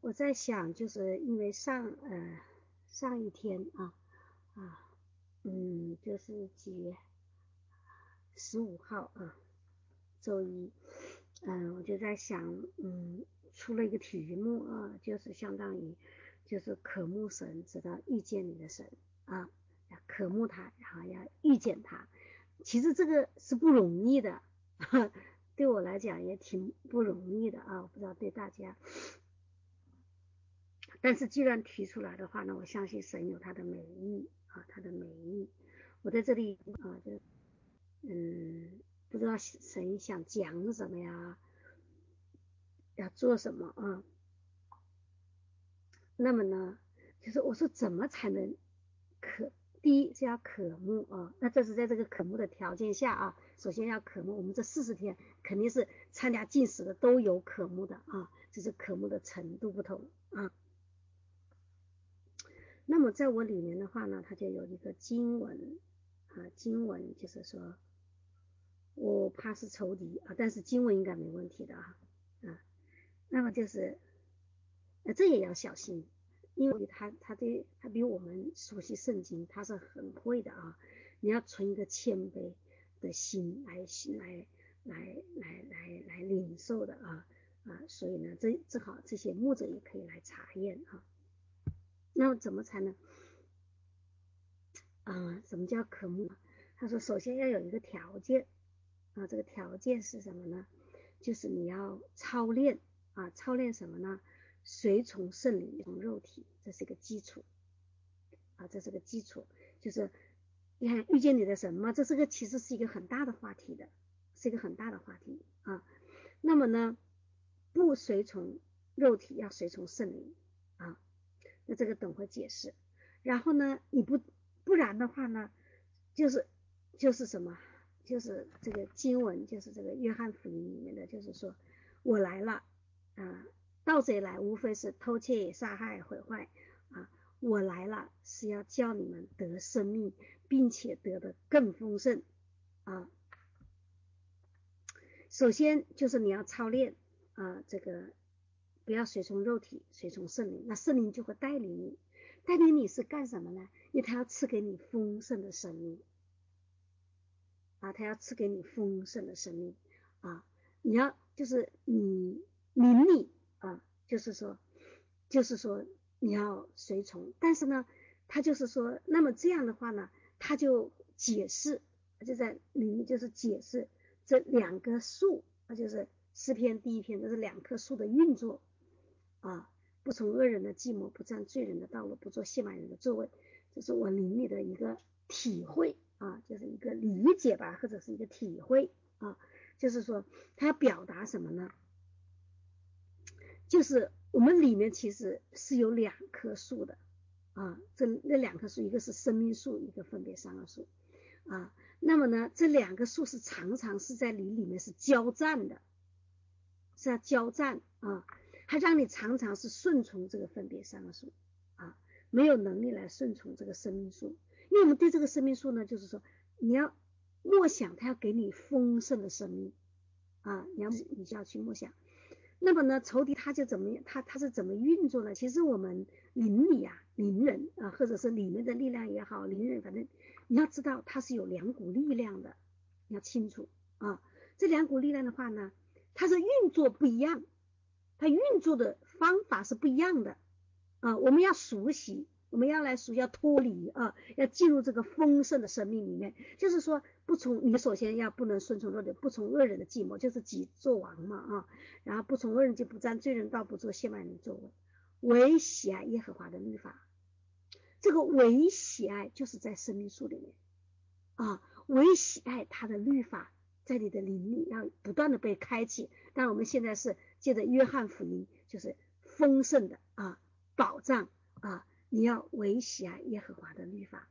我在想，就是因为上一天就是几月15号周一，我就在想，出了一个题目就是相当于就是渴慕神，直到遇见你的神要渴慕他，然后要遇见他。其实这个是不容易的，对我来讲也挺不容易的我不知道对大家。但是既然提出来的话呢，我相信神有他的美意他的美意。我在这里就不知道神想讲什么呀，要做什么那么呢，就是我说怎么才能第一是要渴慕那这是在这个渴慕的条件下首先要渴慕。我们这40天肯定是参加禁食的都有渴慕的只是渴慕的程度不同那么在我里面的话呢，它就有一个经文经文就是说，我怕是仇敌但是经文应该没问题的那么就是这也要小心，因为他比我们熟悉圣经，他是很会的你要存一个谦卑的心来领受的所以呢，正好这些牧者也可以来查验那么怎么才能什么叫渴慕？他说首先要有一个条件这个条件是什么呢？就是你要操练操练什么呢？随从圣灵从肉体，这是一个基础这是个基础。就是你看遇见你的神嘛，这是个其实是一个很大的话题的，是一个很大的话题那么呢，不随从肉体，要随从圣灵那这个等会解释。然后呢，你不然的话呢，就是什么？就是这个经文，就是这个约翰福音里面的，就是说我来了盗贼来无非是偷窃杀害毁坏我来了是要叫你们得生命，并且得的更丰盛首先就是你要操练这个不要随从肉体，随从圣灵，那圣灵就会带领你。带领你是干什么呢？因为他要赐给你丰盛的生命他要赐给你丰盛的生命你要就是你灵里就是说你要随从。但是呢，他就是说，那么这样的话呢，他就解释，就在里面就是解释这两个树就是诗篇第一篇，这是两棵树的运作不从恶人的计谋，不占罪人的道路，不做亵慢人的座位。这是我灵里的一个体会就是一个理解吧，或者是一个体会就是说他表达什么呢？就是我们里面其实是有两棵树的那两棵树，一个是生命树，一个分别善恶树那么呢，这两个树是常常是在里面是交战的，是要交战它让你常常是顺从这个分别善恶树没有能力来顺从这个生命树。因为我们对这个生命树呢，就是说你要默想它要给你丰盛的生命你就要去默想。那么呢，仇敌他就怎么样？他是怎么运作呢？其实我们灵里灵人或者是里面的力量也好，灵人，反正你要知道它是有两股力量的，你要清楚这两股力量的话呢，它是运作不一样，它运作的方法是不一样的我们要熟悉，我们要来熟悉，要脱离要进入这个丰盛的生命里面。就是说你首先要不能顺从恶人，不从恶人的计谋，就是己作王嘛然后不从恶人就不占罪人道，不做亵慢人作为，唯喜爱耶和华的律法。这个唯喜爱就是在生命树里面唯喜爱他的律法在你的灵里要不断的被开启。但我们现在是借着约翰福音，就是丰盛的保障你要唯喜爱耶和华的律法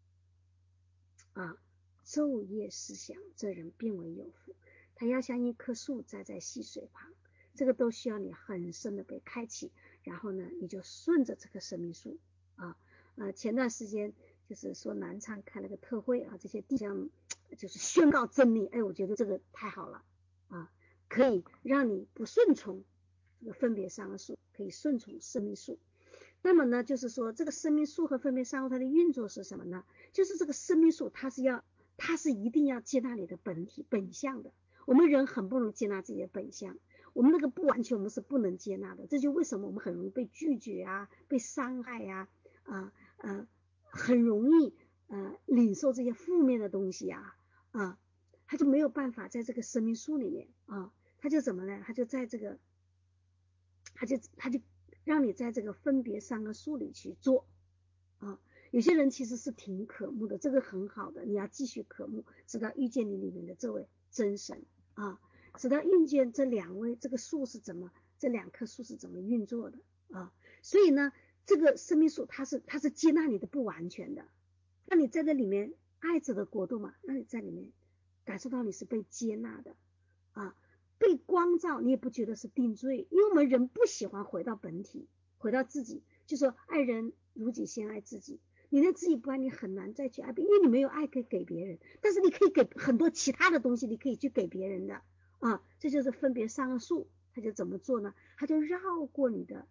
昼夜思想，这人变为有福。他要像一棵树栽在溪水旁，这个都需要你很深的被开启。然后呢，你就顺着这棵生命树前段时间就是说南昌开了个特会这些地方就是宣告真理。我觉得这个太好了可以让你不顺从这个分别善恶树， 可以顺从生命树。那么呢，就是说这个生命树和分别善恶它的运作是什么呢？就是这个生命树它是一定要接纳你的本体本相的。我们人很不容易接纳自己的本相，我们那个不完全我们是不能接纳的，这就为什么我们很容易被拒绝啊，被伤害啊，很容易领受这些负面的东西啊，他就没有办法在这个生命树里面啊，他就怎么呢？他就在这个，他就让你在这个分别善恶树里去做啊。有些人其实是挺渴慕的，这个很好的，你要继续渴慕，直到遇见你里面的这位真神啊，直到遇见这两位，这个树是怎么，这两棵树是怎么运作的啊？所以呢，这个生命树它是接纳你的不完全的，让你在这里面爱着的国度嘛，让你在里面感受到你是被接纳的啊，被光照，你也不觉得是定罪，因为我们人不喜欢回到本体，回到自己，就说爱人如己先爱自己。你连自己不爱，你很难再去爱别人，因为你没有爱可以给别人，但是你可以给很多其他的东西，你可以去给别人的啊，这就是分别善恶树。他就怎么做呢？他就绕过你的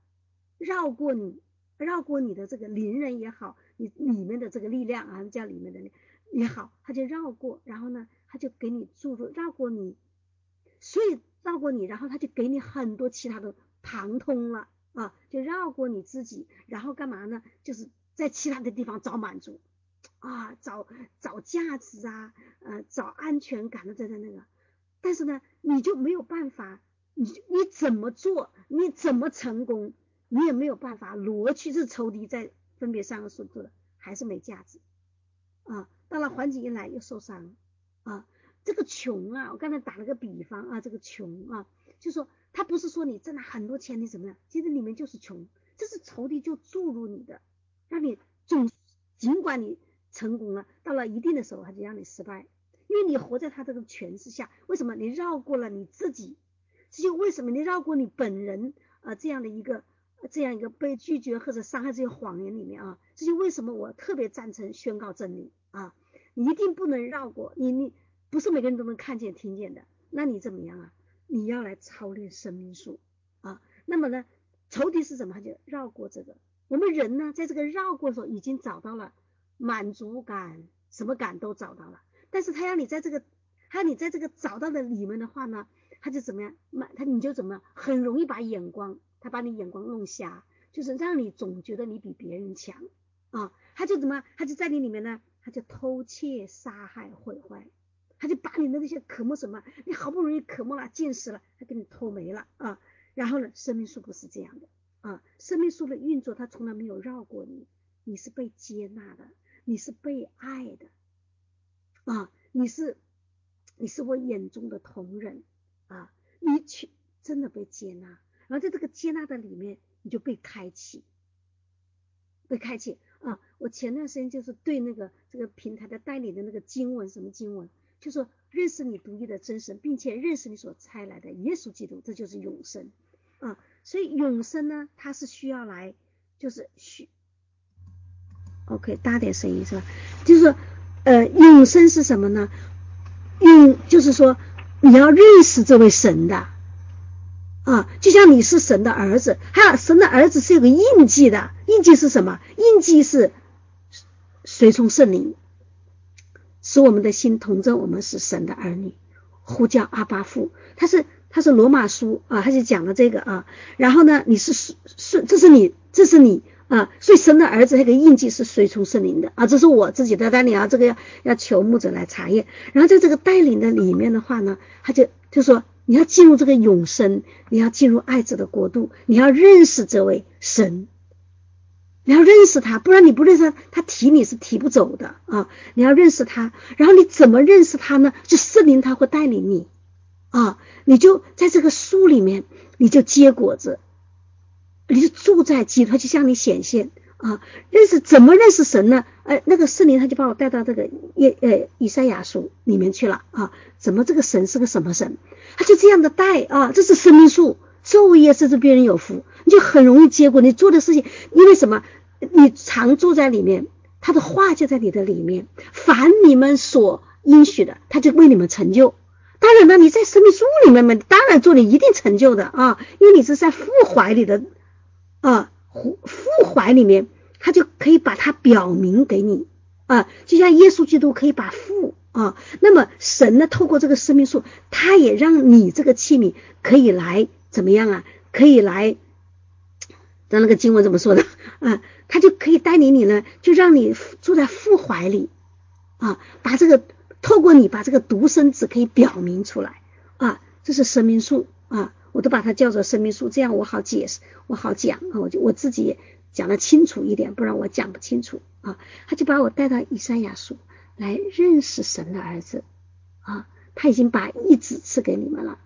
这个邻人也好，你里面的这个力量啊，叫里面的也好，他就绕过，然后呢，他就给你注入绕过你，所以绕过你，然后他就给你很多其他的旁通了啊，就绕过你自己，然后干嘛呢？就是在其他的地方找满足啊，找价值啊，找安全感的在那个，但是呢，你就没有办法，你怎么做，你怎么成功，你也没有办法挪去这仇敌在分别善恶树做的还是没价值啊。到了环境一来又受伤啊，这个穷啊，我刚才打了个比方啊，这个穷啊，就说他不是说你挣了很多钱你怎么样，其实里面就是穷，这是仇敌就注入你的，让你尽管你成功了，到了一定的时候他就让你失败，因为你活在他这个权势下。为什么？你绕过了你自己，这就为什么你绕过你本人这样一个被拒绝或者伤害这些谎言里面啊，这就为什么我特别赞成宣告真理啊，你一定不能绕过，你不是每个人都能看见听见的，那你怎么样啊？你要来操练生命树啊。那么呢，仇敌是什么？他就绕过这个。我们人呢，在这个绕过的时候已经找到了满足感，什么感都找到了，但是他要你在这个找到的里面的话呢，他就怎么样？你就怎么样？很容易把你眼光弄瞎，就是让你总觉得你比别人强啊。他就怎么？他就在你里面呢，他就偷窃、杀害、毁坏，他就把你的那些渴慕什么，你好不容易渴慕了、见识了，他给你偷没了啊。然后呢，生命树不是这样的啊，生命树的运作，它从来没有绕过你，你是被接纳的，你是被爱的啊，你是我眼中的同人啊，你真的被接纳，然后在这个接纳的里面，你就被开启啊。我前段时间就是对这个平台的代理的那个经文，什么经文，就说认识你独一的真神，并且认识你所差来的耶稣基督，这就是永生啊。所以永生呢，它是需要来就是OK 大点声音是吧？就是说永生是什么呢？就是说你要认识这位神的啊，就像你是神的儿子，还有神的儿子是有个印记的，印记是什么？印记是随从圣灵，使我们的心同证我们是神的儿女，呼叫阿爸父。他是罗马书啊，他就讲了这个啊。然后呢，这是你啊，所以神的儿子那个印记是随从圣灵的啊，这是我自己的带领啊，这个要求牧者来查验。然后在这个带领的里面的话呢，他就说你要进入这个永生，你要进入爱子的国度，你要认识这位神，你要认识他，不然你不认识他，他提你是提不走的啊！你要认识他，然后你怎么认识他呢？就圣灵他会带领你啊，你就在这个树里面，你就结果子，你就住在基督，他就向你显现啊。怎么认识神呢？那个圣灵他就把我带到这个以赛亚书里面去了啊。怎么这个神是个什么神？他就这样的带啊，这是生命树，昼夜是别人有福，你就很容易结果。你做的事情，因为什么？你常住在里面，他的话就在你的里面，凡你们所应许的，他就为你们成就。当然呢，你在生命树里面当然做你一定成就的啊，因为你是在父怀里的父怀里面，他就可以把它表明给你就像耶稣基督可以把父那么神呢透过这个生命树，他也让你这个器皿可以来怎么样可以来，那个经文怎么说的他就可以带领你呢，就让你住在父怀里把这个透过你把这个独生子可以表明出来这是生命树我都把它叫做生命树，这样我好解释，我好讲我自己也讲得清楚一点，不然我讲不清楚他就把我带到以赛亚书来认识神的儿子他已经把义子赐给你们了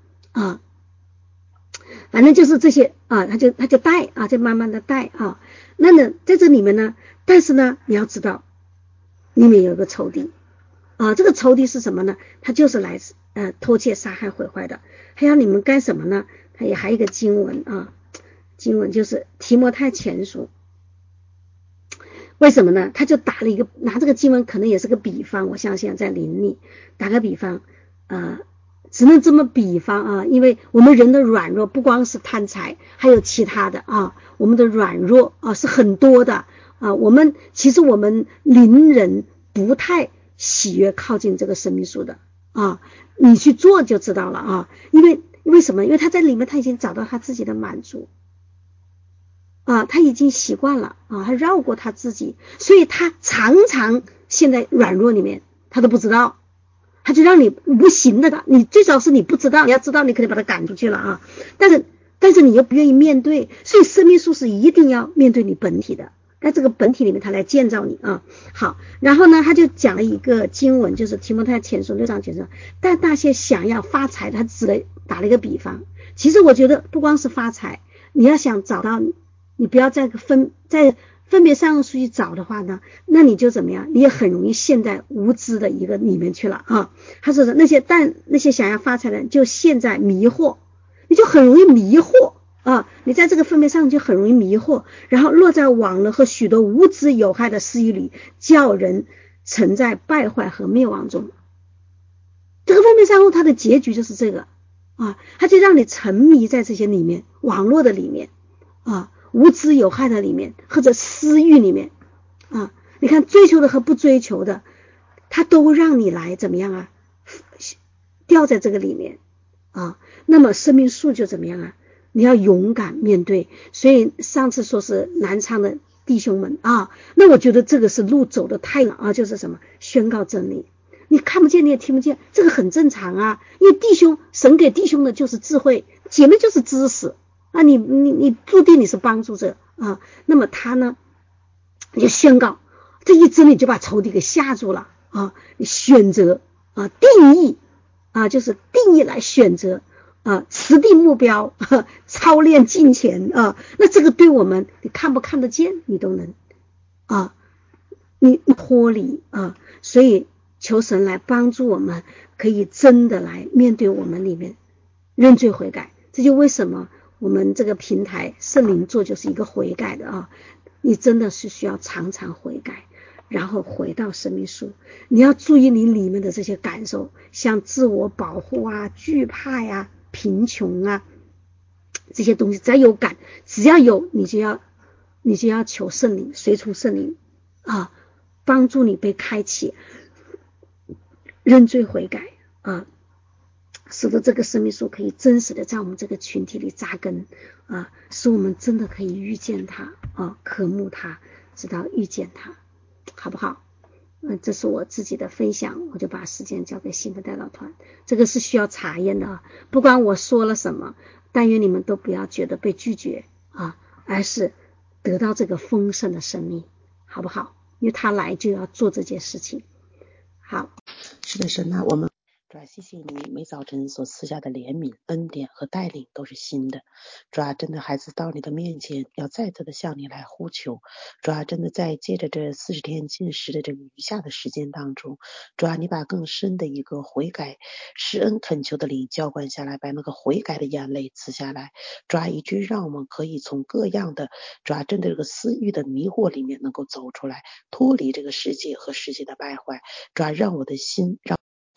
反正就是这些他就带就慢慢的带那呢在这里面呢，但是呢你要知道里面有个仇敌这个仇敌是什么呢？他就是来自偷窃杀害毁坏的。还要你们干什么呢？他也还有一个经文经文就是提摩太前书。为什么呢？他就打了一个，拿这个经文可能也是个比方，我相信在灵里打个比方只能这么比方因为我们人的软弱不光是贪财，还有其他的我们的软弱是很多的其实我们灵人不太喜悦靠近这个生命树的你去做就知道了为什么？因为他在里面他已经找到他自己的满足他已经习惯了他绕过他自己，所以他常常陷在软弱里面，他都不知道，他就让你无形的你最早是你不知道，你要知道你可以把他赶出去了但是你又不愿意面对，所以生命树是一定要面对你本体的，在这个本体里面他来建造你好，然后呢他就讲了一个经文，就是提摩太前书6章9节，但那些想要发财，他打了一个比方。其实我觉得不光是发财，你要想找到你不要在分别善恶树去找的话呢，那你就怎么样，你也很容易陷在无知的一个里面去了他说那些想要发财的人就陷在迷惑，你就很容易迷惑你在这个分别上就很容易迷惑，然后落在网络和许多无知有害的私欲里，叫人沉在败坏和灭亡中。这个分别善恶它的结局就是这个它就让你沉迷在这些里面，网络的里面无知有害的里面，或者私欲里面你看追求的和不追求的，它都让你来怎么样掉在这个里面那么生命树就怎么样你要勇敢面对。所以上次说是南昌的弟兄们那我觉得这个是路走的太了就是什么宣告真理，你看不见你也听不见，这个很正常因为神给弟兄的就是智慧，姐妹就是知识你注定你是帮助者那么他呢就宣告这一真理，就把仇敌给吓住了你选择定义就是定义来选择持定目标操练金钱那这个对我们你看不看得见你都能你脱离所以求神来帮助我们，可以真的来面对我们里面认罪悔改。这就为什么我们这个平台圣灵座就是一个悔改的你真的是需要常常悔改，然后回到生命树。你要注意你里面的这些感受，像自我保护惧怕贫穷这些东西，只要有你就要求圣灵，随从圣灵帮助你被开启认罪悔改使得这个生命树可以真实的在我们这个群体里扎根使我们真的可以遇见他渴慕他，直到遇见他，好不好？这是我自己的分享，我就把时间交给新的代表团。这个是需要查验的不管我说了什么，但愿你们都不要觉得被拒绝而是得到这个丰盛的生命，好不好？因为他来就要做这件事情。好， 是的，神我们主谢谢你每早晨所赐下的怜悯、恩典和带领都是新的。主真的孩子到你的面前，要再次的向你来呼求。主真的在接着这40天禁食的这个余下的时间当中，主你把更深的一个悔改、施恩恳求的灵浇灌下来，把那个悔改的眼泪赐下来。主以至于让我们可以从各样的真的这个私欲的迷惑里面能够走出来，脱离这个世界和世界的败坏。让我的心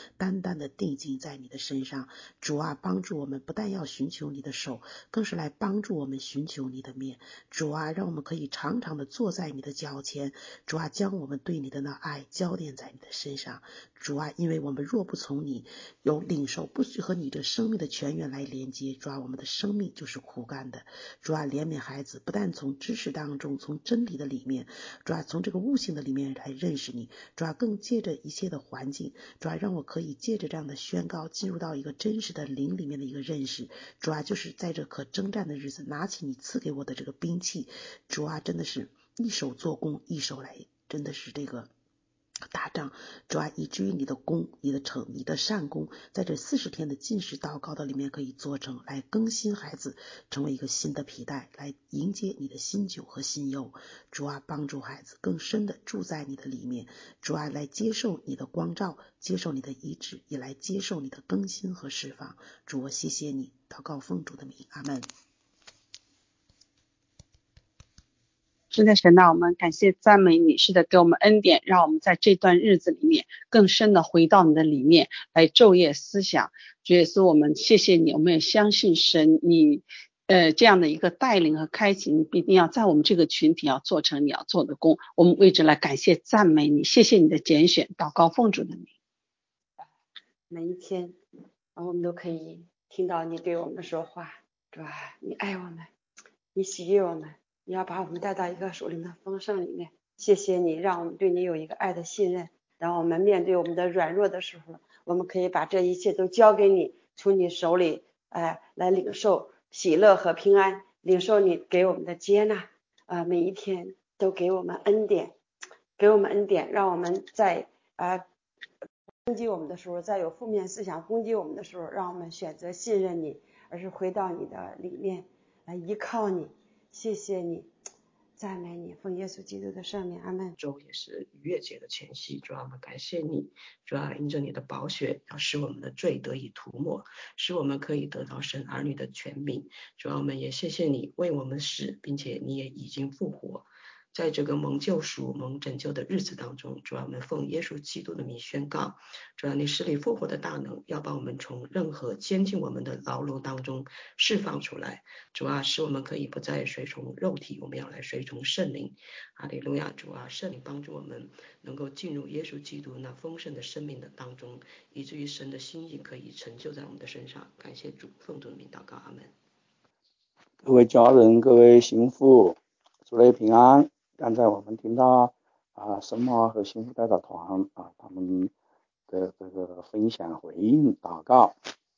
单单的定睛在你的身上。主啊，帮助我们不但要寻求你的手，更是来帮助我们寻求你的面。主啊，让我们可以常常的坐在你的脚前。主啊，将我们对你的那爱焦点在你的身上。主啊，因为我们若不从你有领受，不许和你这生命的泉源来连接，主啊，我们的生命就是枯干的。主啊，怜悯孩子，不但从知识当中，从真理的里面，主啊，从这个悟性的里面来认识你。主啊，更借着一切的环境，主啊，让我可以借着这样的宣告进入到一个真实的灵里面的一个认识。主啊，就是在这可征战的日子，拿起你赐给我的这个兵器。主啊，真的是一手做工，一手来，真的是这个打仗。主啊，以至于你的功、你的成、你的善功，在这40天的禁食祷告的里面可以做成，来更新孩子，成为一个新的皮带，来迎接你的新酒和新油。主啊，帮助孩子更深的住在你的里面。主啊，来接受你的光照，接受你的医治，也来接受你的更新和释放。主，我谢谢你，祷告奉主的名，阿们。 是的，神啊，我们感谢赞美你，是的，给我们恩典，让我们在这段日子里面更深的回到你的里面来昼夜思想。主耶稣，我们谢谢你，我们也相信神，你这样的一个带领和开启，你必定要在我们这个群体要做成你要做的工。我们为之来感谢赞美你，谢谢你的拣选，祷告奉主的名。 每一天我们都可以听到你对我们说话，是吧？你爱我们，你喜悦我们，你要把我们带到一个属灵的丰盛里面。谢谢你，让我们对你有一个爱的信任。当我们面对我们的软弱的时候，我们可以把这一切都交给你，从你手里来领受喜乐和平安，领受你给我们的接纳每一天都给我们恩典，给我们恩典，让我们在攻击我们的时候，在有负面思想攻击我们的时候，让我们选择信任你，而是回到你的里面来依靠你。谢谢你，赞美你，奉耶稣基督的圣名，阿们。 周也是逾越节的前夕，主啊，我们感谢你，主啊，因着你的宝血，要使我们的罪得以涂抹，使我们可以得到神儿女的权柄。主啊，我们也谢谢你为我们死，并且你也已经复活。在这个蒙救赎、蒙拯救的日子当中，主啊，我们奉耶稣基督的名宣告，主啊，你使你复活的大能要把我们从任何监禁我们的牢笼当中释放出来。主啊，使我们可以不再随从肉体，我们要来随从圣灵。哈利路亚！主啊，圣灵帮助我们能够进入耶稣基督那丰盛的生命的当中，以至于神的心意可以成就在我们的身上。感谢主，奉主的名祷告，阿门。 各位家人，各位幸福，主内平安。刚才我们听到神妈和幸福代表团他们的这个分享、回应、祷告。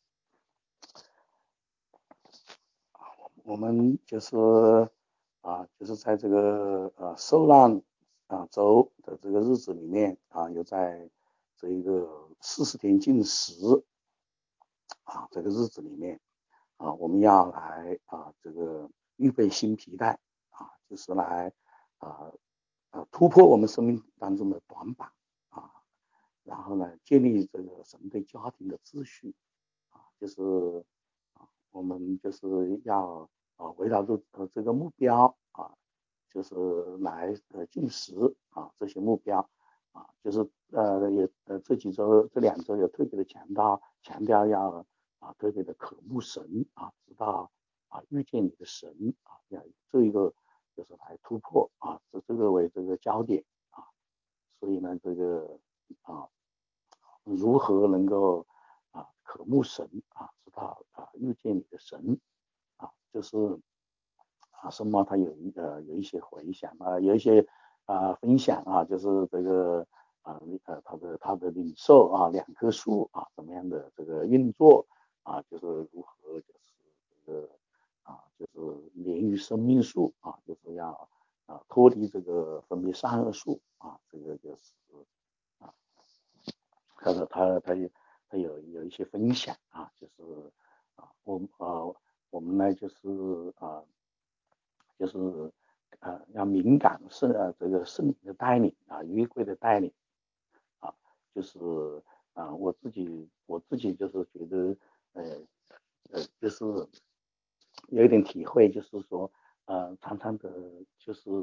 我们就是在这个受难周的这个日子里面又在这一个40天禁食这个日子里面我们要来这个预备新皮带就是来突破我们生命当中的短板然后呢建立这个神对家庭的秩序就是我们就是要围绕着这个目标就是来进食这些目标就是这几周这2周有特别的强调要特别的渴慕神知道遇见你的神要这一个就是来突破这个为这个焦点所以呢这个如何能够渴慕神知道遇见你的神就是神妈他有一些回想有一些分享就是这个他的领受2棵树怎么样的这个运作就是如何就是这个就是连于生命树就是要脱离这个分别善恶树这个就是他有一些分享就是我们呢就是要敏感这个圣灵的带领约柜的带领就是我自己就是觉得就是有一点体会，就是说常常的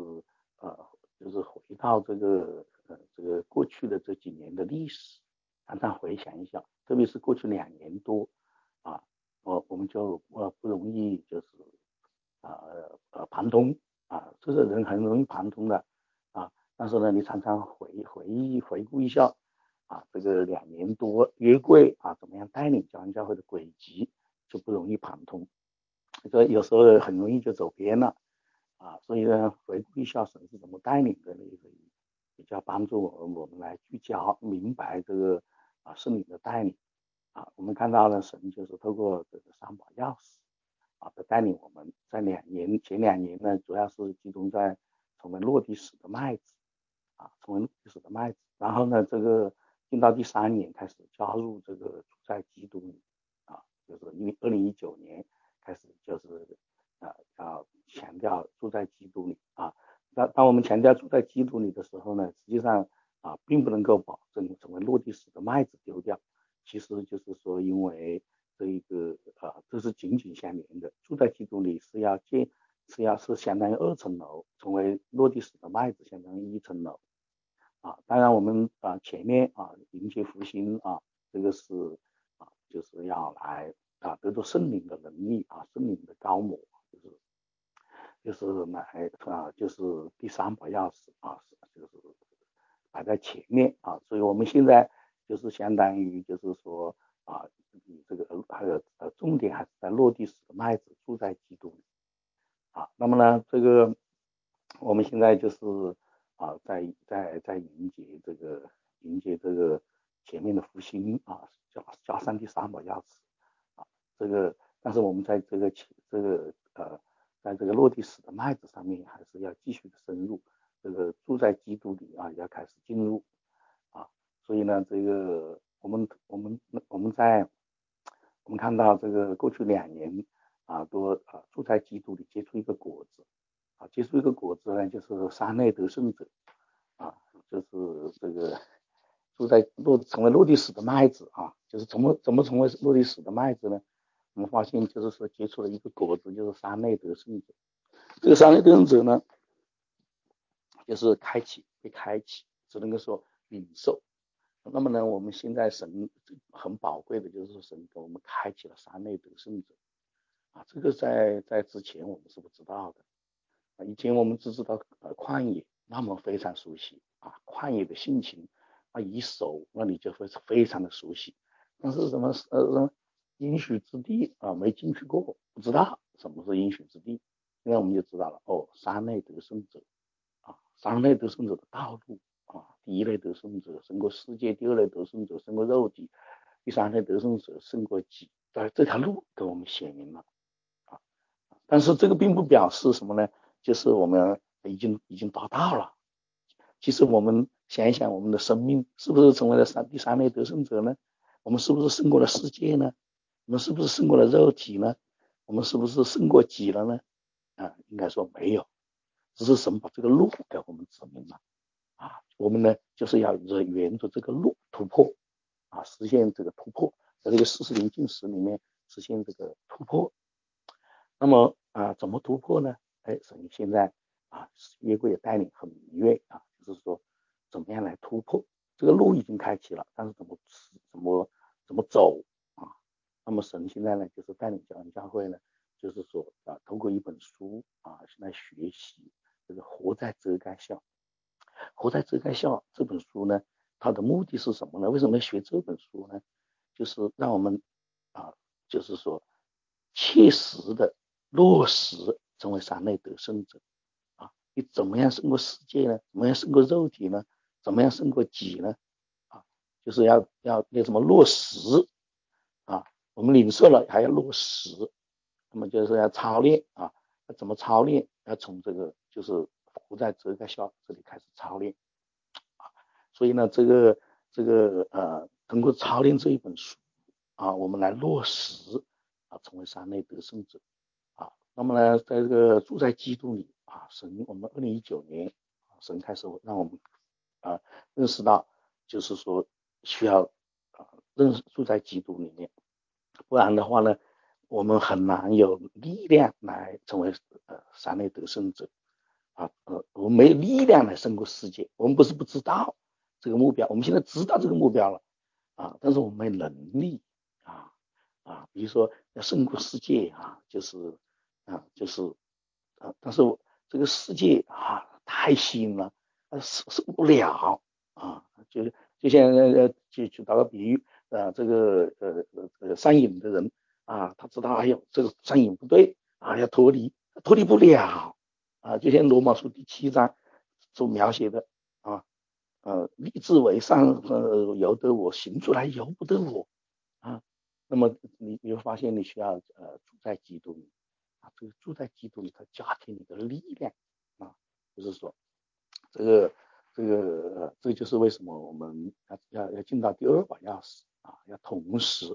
就是回到这个过去的这几年的历史常常回想一下，特别是过去2年多啊，我们就不容易就是旁通啊，这个人很容易旁通的啊。但是呢，你常常回顾一下啊，这个2年多约柜啊，怎么样带领教会教会的轨迹，就不容易旁通。这有时候很容易就走偏了啊。所以呢，回顾一下神是怎么带领的，比较帮助我们来聚焦明白这个圣灵的带领啊。我们看到了神就是透过这个3把钥匙的带领我们，在前2年呢，主要是集中在成为落地时的麦子成为落地时的麦子。然后呢，这个进到第3年开始加入这个住在基督里就是2019年开始就是强调住在基督里当我们强调住在基督里的时候呢，实际上并不能够保证成为落地时的麦子丢掉。其实就是说，因为这是紧紧相连的，住在基督里是相当于2层楼，成为落地时的麦子相当于1层楼当然我们前面迎接复兴这个是就是要来得到圣灵的能力圣灵的高抹，就是来就是第3把钥匙就是摆在前面所以我们现在就是相当于就是说这个重点还是在落地时的麦子住在基督里那么呢，这个我们现在就是在迎接这个前面的复兴加上第3把钥匙这个，但是我们在在这个落地时的麦子上面，还是要继续的深入，这个住在基督里要开始进入所以呢，这个我们看到这个过去2年都住在基督里结出一个果子结出一个果子呢，就是三类得胜者就是这个成为落地时的麦子就是怎么成为落地时的麦子呢？我们发现就是说结出了一个果子，就是3类得胜者。这个3类得胜者呢，就是被开启，只能够说领受。那么呢，我们现在神很宝贵的就是神给我们开启了3类得胜者这个在之前我们是不知道的以前我们只知道旷野，那么非常熟悉旷野的性情一手那你就会非常的熟悉。但是什么应许之地没进去过，不知道什么是应许之地。现在我们就知道了3类得胜者3类得胜者的道路第1类得胜者胜过世界，第2类得胜者胜过肉体，第3类得胜者胜过己。这条路给我们显明了但是这个并不表示什么呢？就是我们已经达到了。其实我们想一想，我们的生命是不是成为了第3类得胜者呢？我们是不是胜过了世界呢？我们是不是胜过了肉体呢？我们是不是胜过己了呢？应该说没有，只是神把这个路给我们指明了我们呢就是要沿着这个路突破实现这个突破，在这个40年禁食里面实现这个突破。那么怎么突破呢？神现在约柜也带领很明确就是说怎么样来突破。这个路已经开启了，但是怎么走那么神现在呢就是带领教会呢，就是说通过一本书来学习这个活在遮盖下。活在遮盖下这本书呢，它的目的是什么呢？为什么要学这本书呢？就是让我们就是说切实的落实成为3类得胜者你怎么样胜过世界呢？怎么样胜过肉体呢？怎么样胜过己呢？就是要怎么落实我们领受了还要落实，那么就是要操练怎么操练？要从这个就是活在遮盖下这里开始操练所以呢，通过操练这一本书我们来落实成为3类得胜者那么呢，在这个住在基督里神我们2019年神开始让我们认识到，就是说需要认识住在基督里面，不然的话呢，我们很难有力量来成为3类得胜者我们没有力量来胜过世界。我们不是不知道这个目标，我们现在知道这个目标了但是我们没能力比如说要胜过世界但是这个世界太吸引了，受不了就像就打个比喻上瘾的人他知道这个上瘾不对要脱离不了就像罗马书第7章所描写的立志为善由得我，行出来由不得我那么你会发现你需要住在基督里这个住在基督里，它加添你的力量就是说这就是为什么我们要进到第2把钥匙要同时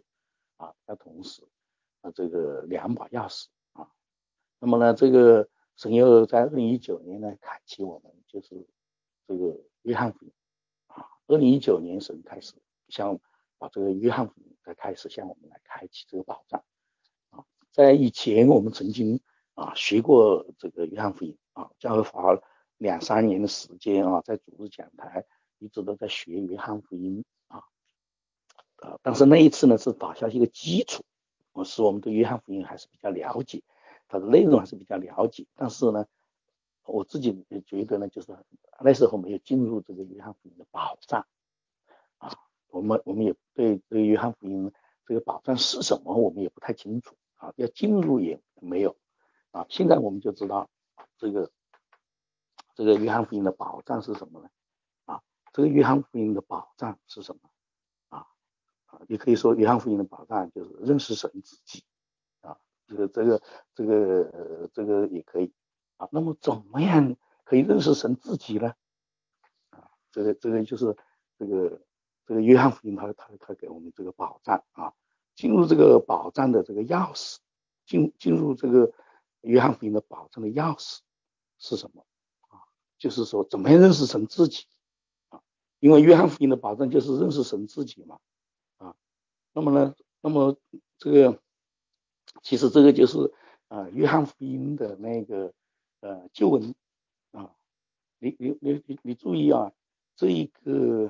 这个2把钥匙那么呢，这个神又在2019年呢开启我们就是这个约翰福音2019年神开始把这个约翰福音开始向我们来开启这个宝藏在以前我们曾经学过这个约翰福音教会花了2-3年的时间在主日讲台一直都在学约翰福音但是那一次呢是打下一个基础使我们对约翰福音还是比较了解，它的内容还是比较了解，但是呢我自己觉得呢就是那时候没有进入这个约翰福音的宝藏我们也对这个约翰福音这个宝藏是什么我们也不太清楚要进入也没有现在我们就知道这个约翰福音的宝藏是什么呢这个约翰福音的宝藏是什么也可以说约翰福音的宝藏就是认识神自己这个也可以那么怎么样可以认识神自己呢这个就是这个约翰福音他给我们这个宝藏进入这个宝藏的这个钥匙进入这个约翰福音的宝藏的钥匙是什么就是说怎么样认识神自己因为约翰福音的宝藏就是认识神自己嘛那么这个其实这个就是约翰福音的那个旧文你注意这一个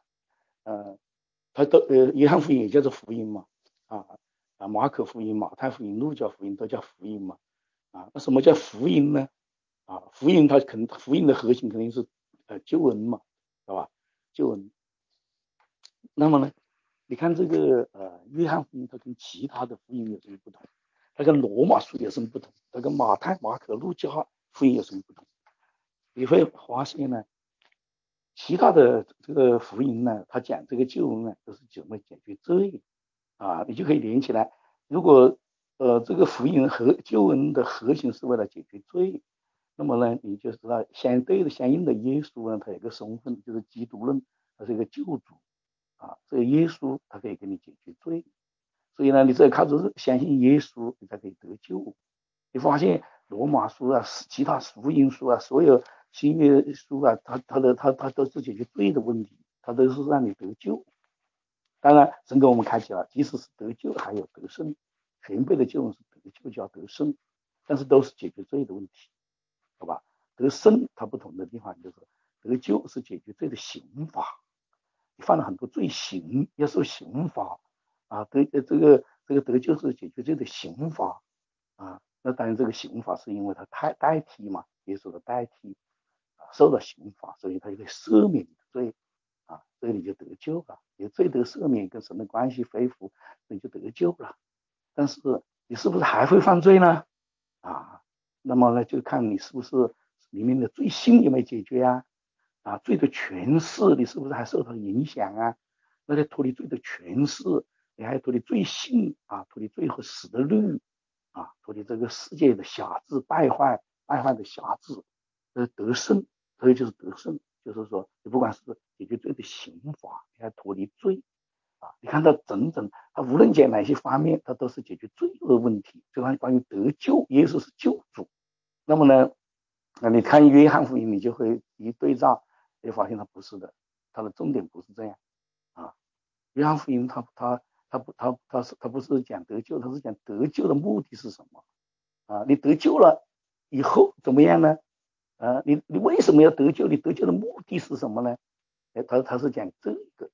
它约翰福音也叫做福音嘛马可福音、马太福音、路加福音都叫福音嘛那什么叫福音呢福音福音的核心肯定是旧文嘛，对吧？旧文。那么呢，你看这个约翰福音它跟其他的福音有什么不同？它跟罗马书有什么不同？它跟马太、马可、路加福音有什么不同？你会发现呢，其他的这个福音呢，它讲这个救恩呢，都是怎么解决罪你就可以连起来。如果这个福音和救恩的核心是为了解决罪，那么呢，你就知道相应的耶稣呢，他有一个身份就是基督论，他是一个救主这个耶稣他可以给你解决罪，所以呢，你只有靠着相信耶稣，你才可以得救。你发现罗马书其他福音书所有新约书它都是解决罪的问题，它都是让你得救。当然，神给我们开启了，即使是得救，还有得胜，全备的救恩是得救叫得胜，但是都是解决罪的问题，好吧？得胜它不同的地方就是得救是解决罪的刑罚，你犯了很多罪行要受刑罚这个得救是解决罪的刑罚那当然这个刑罚是因为他代替嘛，耶稣的代替受了刑罚，所以他就可以赦免你的罪所以你就得救了，你罪得赦免跟神的关系恢复，你就得救了。但是你是不是还会犯罪呢那么呢就看你是不是里面的罪性有没有解决罪的权势你是不是还受到影响那就脱离罪的权势，你还脱离罪性脱离罪和死的律脱离这个世界的辖制败坏的辖制得胜，所以就是得胜，就是说你不管是解决罪的刑罚，你还脱离罪你看到整他无论讲哪些方面，他都是解决罪恶的问题。就关于得救，耶稣是救主。那么呢，你看约翰福音，你就会一对照，你发现他不是的，他的重点不是这样约翰福音他不是讲得救，他是讲得救的目的是什么你得救了以后怎么样呢你为什么要得救？你得救的目的是什么呢他是讲这个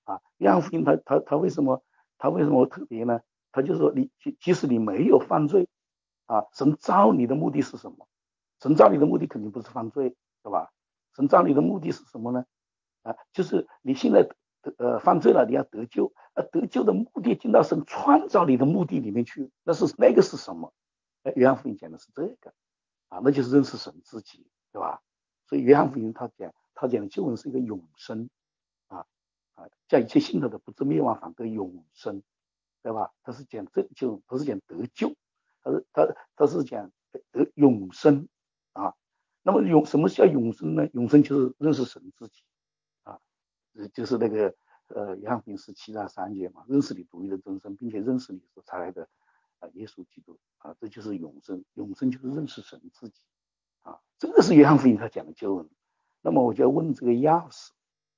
约翰福音他为什么特别呢？他就说即使你没有犯罪神造你的目的是什么？神造你的目的肯定不是犯罪，对吧？神造你的目的是什么呢？就是你现在犯罪了，你要得救，得救的目的进到神创造你的目的里面去，那个是什么？约翰福音讲的是这个那就是认识神自己，对吧？所以约翰福音他讲的救恩是一个永生叫一切信他的不至灭亡，反得永生，对吧？他是讲这就不是讲得救，他是讲得永生那么什么叫永生呢？永生就是认识神自己就是那个约翰福音17章3节嘛，认识你独一的真神，并且认识你所差来的耶稣基督这就是永生。永生就是认识神自己这个是约翰福音他讲的救恩。那么我就要问这个钥匙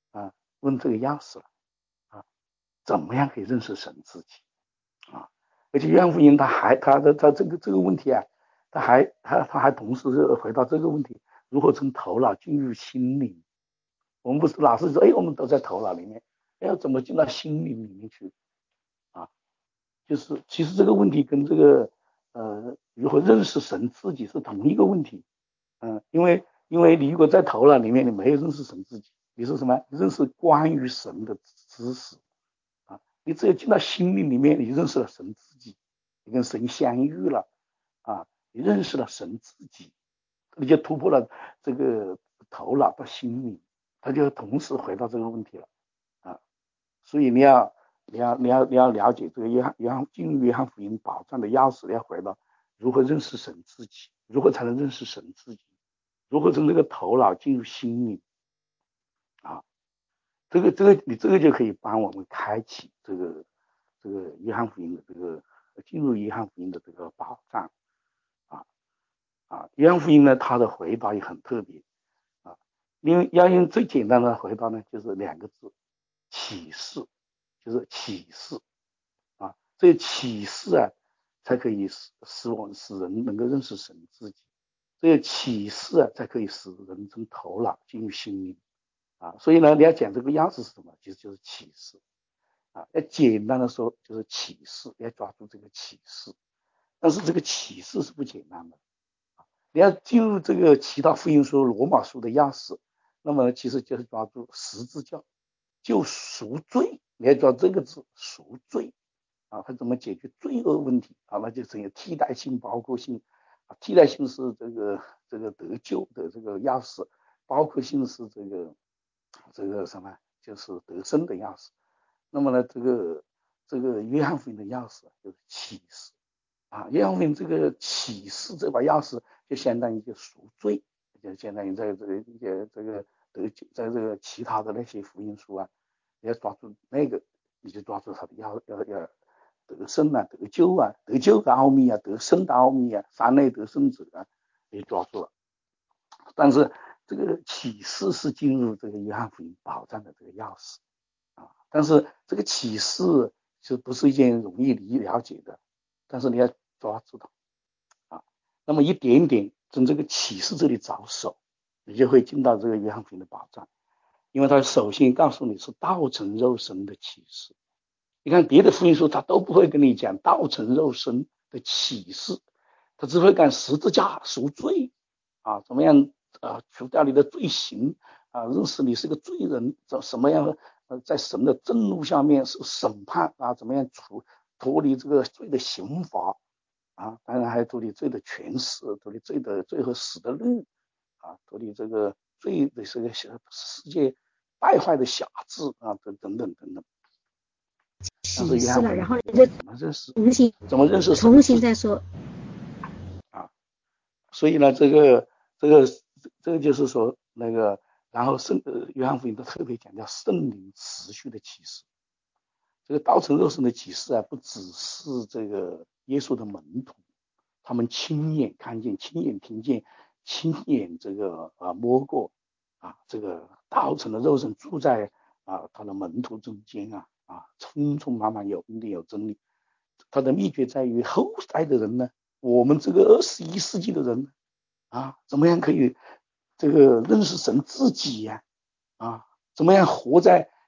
了怎么样可以认识神自己而且约翰福音他这个问题他还同时回到这个问题，如何从头脑进入心灵。我们不是老是说我们都在头脑里面，要怎么进到心灵里面去就是其实这个问题跟这个如何认识神自己是同一个问题因为你如果在头脑里面你没有认识神自己，你是什么？你认识关于神的知识你只有进到心灵里面，你认识了神自己，你跟神相遇了你认识了神自己，你就突破了这个头脑到心灵，他就同时回到这个问题了所以你要了解这个进入约翰福音宝藏的钥匙，要回到如何认识神自己，如何才能认识神自己，如何从这个头脑进入心灵你这个就可以帮我们开启这个约翰福音的这个进入约翰福音的这个宝藏约翰福音呢，他的回答也很特别因为要用最简单的回答呢，就是2个字：启示，就是启示这个启示才可以使人能够认识神自己，这个启示才可以使人从头脑进入心灵所以呢，你要讲这个钥匙是什么？其实就是启示要简单的说就是启示，要抓住这个启示。但是这个启示是不简单的你要进入这个其他福音书、罗马书的钥匙，那么其实就是抓住十字架就赎罪，你要抓这个字赎罪它怎么解决罪恶问题那就是有替代性、包括性替代性是这个得救的这个钥匙，包括性是这个什么，就是得生的钥匙。那么呢，这个约翰福音的钥匙就是启示约翰福音这个启示这把钥匙就相当于就赎罪，就相当于在这个得救，在这个其他的那些福音书你要抓住那个，你就抓住它的要得生得救得救的奥秘得生的奥秘三类得胜者你抓住了。但是这个启示是进入这个约翰福音宝藏的这个钥匙但是这个启示就不是一件容易了解的，但是你要抓住它那么一点点从这个启示这里着手，你就会进到这个约翰福音的宝藏，因为他首先告诉你是道成肉身的启示。你看别的福音书他都不会跟你讲道成肉身的启示，他只会讲十字架赎罪怎么样除掉你的罪行认识你是个罪人，什么样在神的震怒下面是审判怎么样脱离这个罪的刑罚当然还脱离罪的权势，脱离罪和死的律脱离这个罪的这个世界败坏的辖制等等。 启示了，然后你就怎么认识重新再说所以呢，这个就是说那个，然后约翰福音都特别强调圣灵持续的启示。这个道成肉身的启示不只是这个耶稣的门徒他们亲眼看见、亲眼听见、亲眼这个摸过这个道成的肉身住在他的门徒中间充充满满有恩典有真理。他的秘诀在于后代的人呢，我们这个21世纪的人怎么样可以这个认识神自己怎么样活在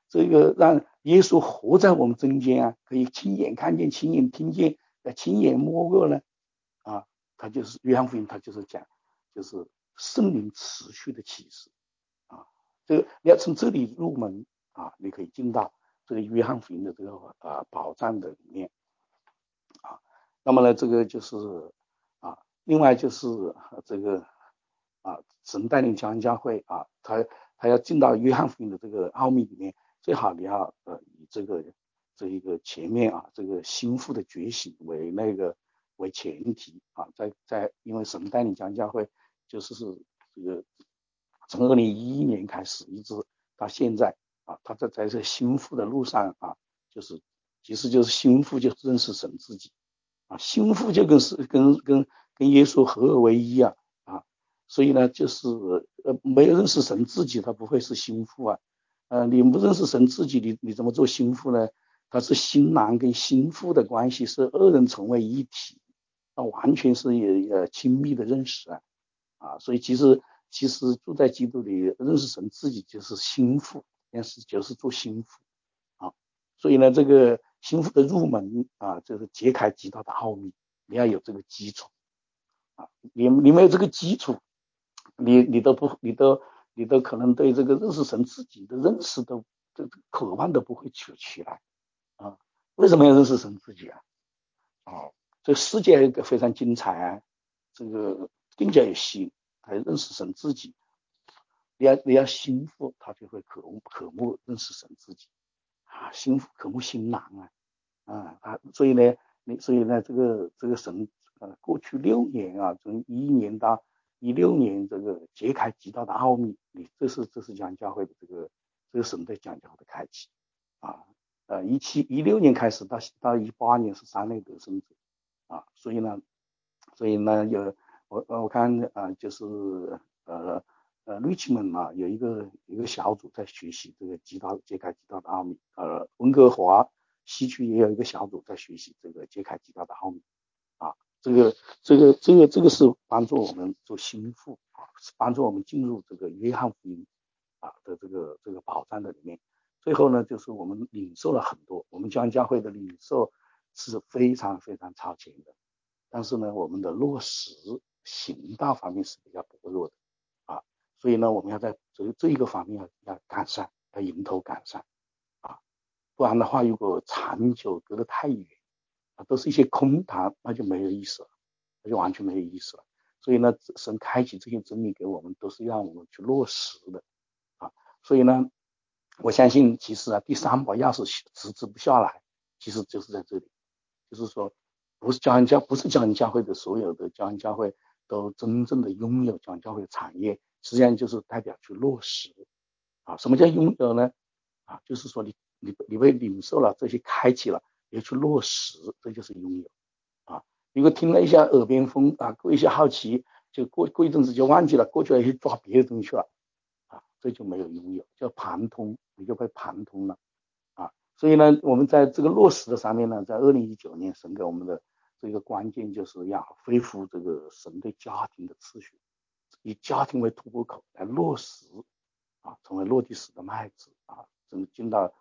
这个让耶稣活在我们中间啊，可以亲眼看见、亲眼听见、亲眼摸过呢啊，他就是约翰福音，他就是讲，就是圣灵持续的启示啊，这个你要从这里入门啊，你可以进到这个约翰福音的这个宝藏的里面啊。那么呢，这个就是啊，另外就是这个神带领教会啊，他要进到约翰福音的这个奥秘里面，最好你要以这一个前面啊，这个心腹的觉醒为前提啊，因为神带领教会就是这个从2011年开始一直到现在啊，他在这心腹的路上啊，其实就是心腹就认识神自己啊，心腹就跟耶稣合而为一啊。所以呢，就是没有认识神自己，他不会是心腹啊。你不认识神自己，你怎么做心腹呢？他是新郎跟心腹的关系，是二人成为一体，那完全是亲密的认识所以其实住在基督里认识神自己就是心腹，就是做心腹啊。所以呢，这个心腹的入门啊，就是揭开极大的奥秘，你要有这个基础啊，你没有这个基础。你都可能对这个认识神自己的认识都这渴望都不会起来啊？为什么要认识神自己啊？这世界非常精彩啊，这个更加有吸引，还认识神自己。你要心腹，他就会渴慕认识神自己啊，心腹渴慕新郎所以呢，这个神过去6年啊，从11年到16年，这个揭开极大的奥秘，这是讲教会的这个神的讲教会的开启啊。16年开始到18年是三内得生者啊，所以呢我看就是Richmond 有一个小组在学习这个揭开极大的奥秘，温哥华西区也有一个小组在学习这个揭开极大的奥秘啊，这个是帮助我们做心腹是帮助我们进入这个约翰福音的这个宝藏的里面。最后呢，就是我们领受了很多，我们教会的领受是非常非常超前的，但是呢，我们的落实行道方面是比较薄弱的所以呢，我们要在这一个方面要改善，要迎头改善不然的话，如果长久隔得太远都是一些空谈，那就没有意思了，那就完全没有意思了。所以呢，神开启这些真理给我们，都是让我们去落实的所以呢，我相信其实第3把钥匙迟迟不下来，其实就是在这里，就是说不是教人教会的所有的教人教会都真正的拥有教人教会的产业，实际上就是代表去落实什么叫拥有呢就是说你被领受了这些开启了，你要去落实，这就是拥有如果听了一下耳边风过一下好奇，就过一阵子就忘记了，过去了去抓别的东西去了这就没有拥有，叫盘通，你就被盘通了所以呢，我们在这个落实的上面呢，在2019年，神给我们的这个关键就是要恢复这个神对家庭的秩序，以家庭为突破口来落实成为落地时的麦子进到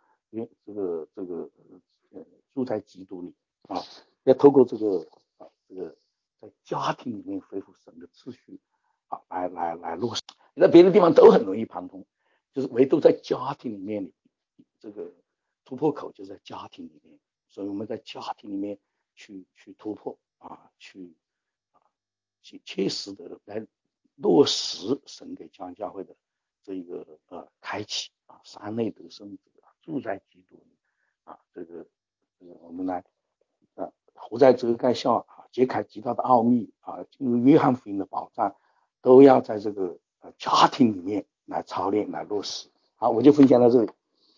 住在基督里要透过这个在家庭里面恢复神的秩序来落实。你在别的地方都很容易盘通，就是唯独在家庭里面这个突破口就在家庭里面，所以我们在家庭里面去突破去切实的来落实神给教会的这一个开启三内得生者住在基督里这个我们来活在这个盖下揭开极大的奥秘进入约翰福音的宝藏，都要在这个家庭里面来操练来落实。好，我就分享到这里。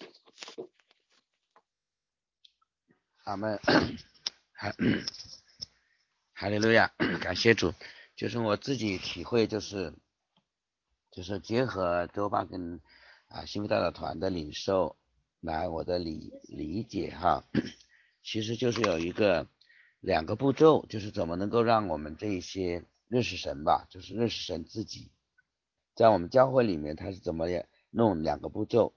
阿们，哈利路亚，感谢主。就是我自己体会，就是结合周爸跟幸福大道团的领受来我的理解其实就是有2个步骤，就是怎么能够让我们这一些认识神吧，就是认识神自己。在我们教会里面，他是怎么弄2个步骤？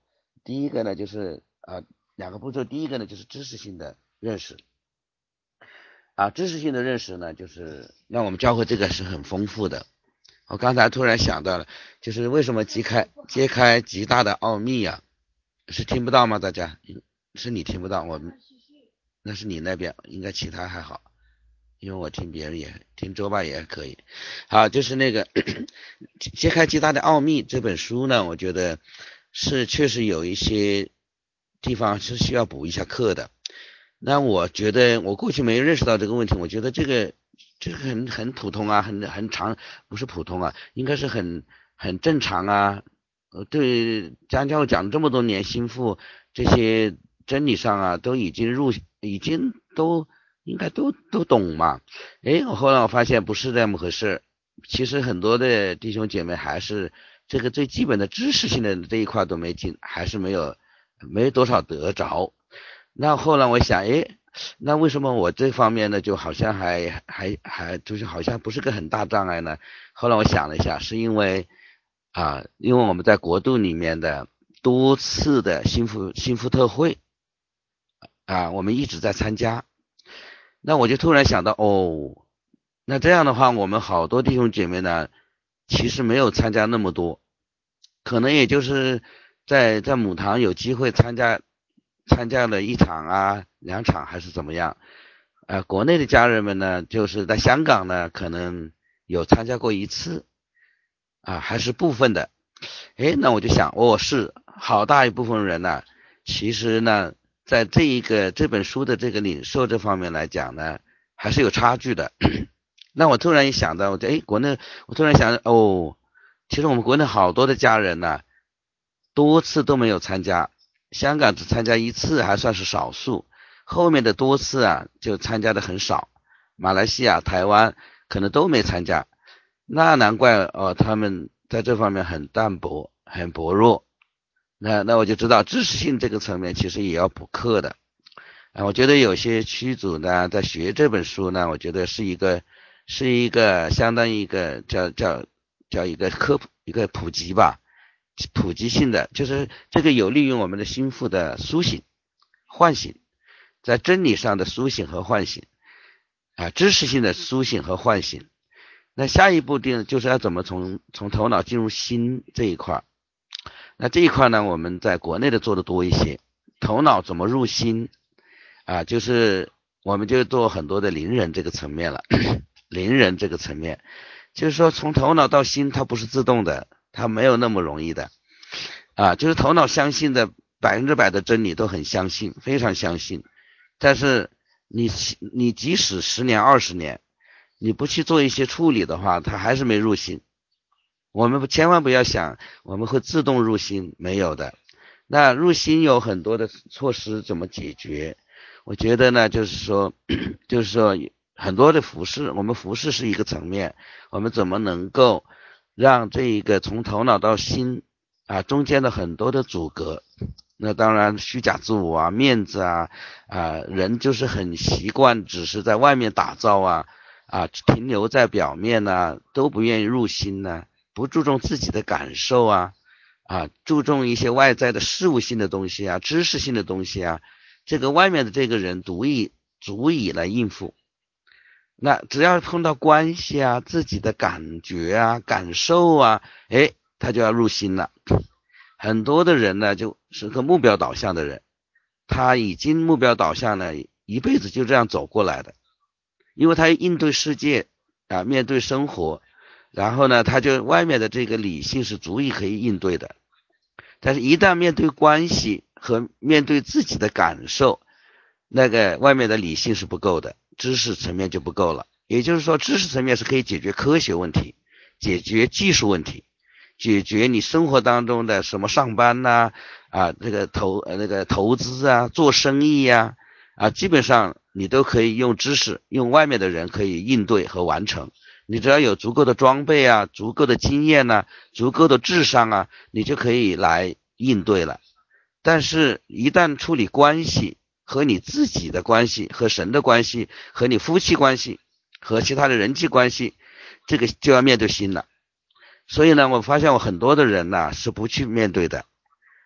第一个呢就是两个步骤，第一个呢就是知识性的认识知识性的认识呢，就是让我们教会这个是很丰富的。我刚才突然想到了，就是为什么揭开极大的奥秘啊？是听不到吗？大家是你听不到，那是你那边，应该其他还好，因为我听别人也听周爸也可以。好，就是那个揭开极大的奥秘这本书呢，我觉得是确实有一些地方是需要补一下课的。那我觉得我过去没认识到这个问题，我觉得这个很普通啊，很常，不是普通啊，应该是很正常啊。对家教讲这么多年，心腹这些真理上啊，都已经都应该都懂嘛。我后来我发现不是这么回事，其实很多的弟兄姐妹还是这个最基本的知识性的这一块都没进，还是没多少得着。那后来我想，那为什么我这方面呢，就好像还就是好像不是个很大障碍呢？后来我想了一下，是因为我们在国度里面的多次的心腹特会我们一直在参加。那我就突然想到，那这样的话，我们好多弟兄姐妹呢，其实没有参加那么多，可能也就是在母堂有机会参加了1场2场还是怎么样。国内的家人们呢，就是在香港呢，可能有参加过1次还是部分的。那我就想，是好大一部分人呢，其实呢，在这本书的这个领受这方面来讲呢，还是有差距的。那我突然一想到，国内，我突然想其实我们国内好多的家人呢，多次都没有参加，香港只参加1次还算是少数，后面的多次就参加的很少，马来西亚、台湾可能都没参加。那难怪他们在这方面很淡薄，很薄弱。那我就知道知识性这个层面其实也要补课的。我觉得有些区组呢，在学这本书呢，我觉得是一个相当于一个叫一个科普，一个普及吧，普及性的，就是这个有利于我们的心腹的苏醒、唤醒，在真理上的苏醒和唤醒知识性的苏醒和唤醒。那下一步就是要怎么从头脑进入心这一块。那这一块呢，我们在国内的做的多一些。头脑怎么入心就是我们就做很多的灵人这个层面了。灵人这个层面，就是说从头脑到心，它不是自动的，它没有那么容易的就是头脑相信的100%的真理都很相信，非常相信，但是你即使10年20年，你不去做一些处理的话，它还是没入心。我们千万不要想我们会自动入心，没有的。那入心有很多的措施怎么解决？我觉得呢，就是说很多的服事，我们服事是一个层面，我们怎么能够让这一个从头脑到心中间的很多的阻隔，那当然虚假自我面子人就是很习惯只是在外面打造停留在表面都不愿意入心不注重自己的感受注重一些外在的事物性的东西知识性的东西这个外面的这个人足以来应付。那只要碰到关系自己的感觉感受他就要入心了。很多的人呢，就是个目标导向的人，他已经目标导向了，一辈子就这样走过来的。因为他应对世界面对生活，然后呢，他就外面的这个理性是足以可以应对的。但是一旦面对关系和面对自己的感受，那个外面的理性是不够的，知识层面就不够了。也就是说，知识层面是可以解决科学问题，解决技术问题，解决你生活当中的什么上班这个投资做生意基本上你都可以用知识，用外面的人可以应对和完成。你只要有足够的装备足够的经验足够的智商你就可以来应对了。但是一旦处理关系，和你自己的关系，和神的关系，和你夫妻关系，和其他的人际关系，这个就要面对心了。所以呢，我发现我很多的人是不去面对的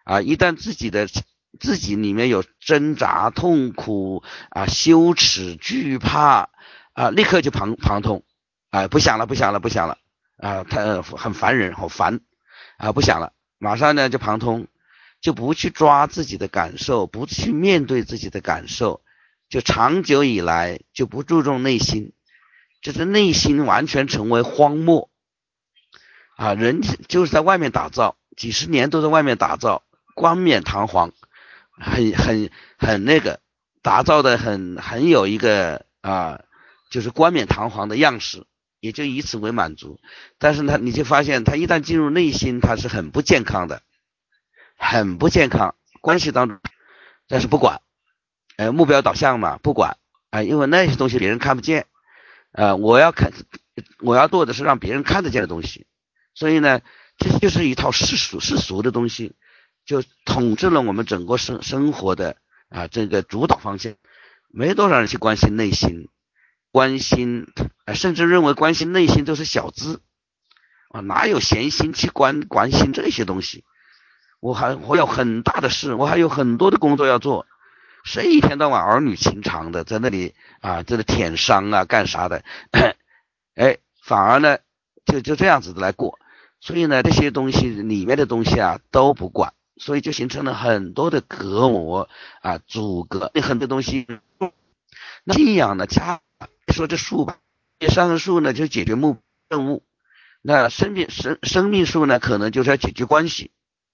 一旦自己里面有挣扎、痛苦羞耻、惧怕立刻就旁通不想了他很烦人，好烦不想了，马上呢就旁通，就不去抓自己的感受，不去面对自己的感受，就长久以来就不注重内心，就是内心完全成为荒漠人就是在外面打造，几十年都在外面打造，冠冕堂皇，很那个打造的很有一个就是冠冕堂皇的样式，也就以此为满足。但是你就发现他一旦进入内心，他是很不健康的，很不健康，关系当中但是不管目标导向嘛，不管因为那些东西别人看不见我要做的是让别人看得见的东西，所以呢这就是一套世俗的东西，就统治了我们整个生活的这个主导方向。没多少人去关心内心，甚至认为关心内心都是小资哪有闲心去关心这些东西。我有很大的事，我还有很多的工作要做，谁一天到晚儿女情长的在那里这个舔伤干啥的反而呢就这样子的来过。所以呢这些东西里面的东西都不管，所以就形成了很多的隔膜阻隔很多东西。那信仰呢说这树吧，上个树呢就解决任务，那生命树呢可能就是要解决关系，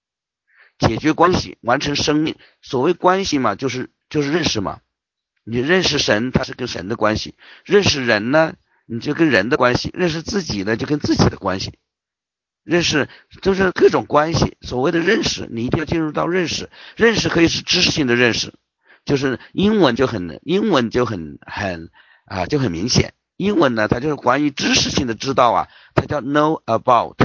完成生命。所谓关系嘛就是认识嘛，你认识神它是跟神的关系，认识人呢你就跟人的关系，认识自己呢就跟自己的关系，认识就是各种关系。所谓的认识你一定要进入到认识可以是知识性的认识，就是英文就很明显，英文呢它就是关于知识性的知道它叫 know about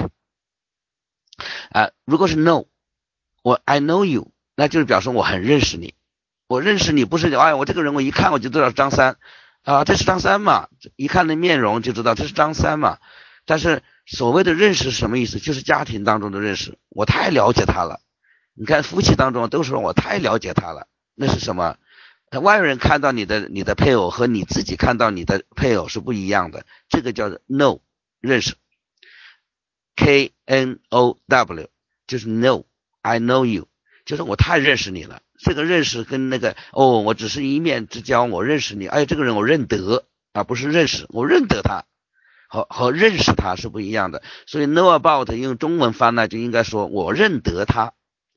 如果是 know I know you 那就是表示我很认识你，我认识你不是我这个人我一看我就知道张三这是张三嘛，一看那面容就知道这是张三嘛。但是所谓的认识是什么意思？就是家庭当中的认识，我太了解他了。你看夫妻当中都说我太了解他了，那是什么？外人看到你的配偶和你自己看到你的配偶是不一样的，这个叫 know 认识 KNOW 就是 know I know you， 就是我太认识你了。这个认识跟那个我只是一面之交，我认识你这个人我认得不是认识，我认得他和认识他是不一样的。所以 know about 用中文翻呢就应该说我认得他，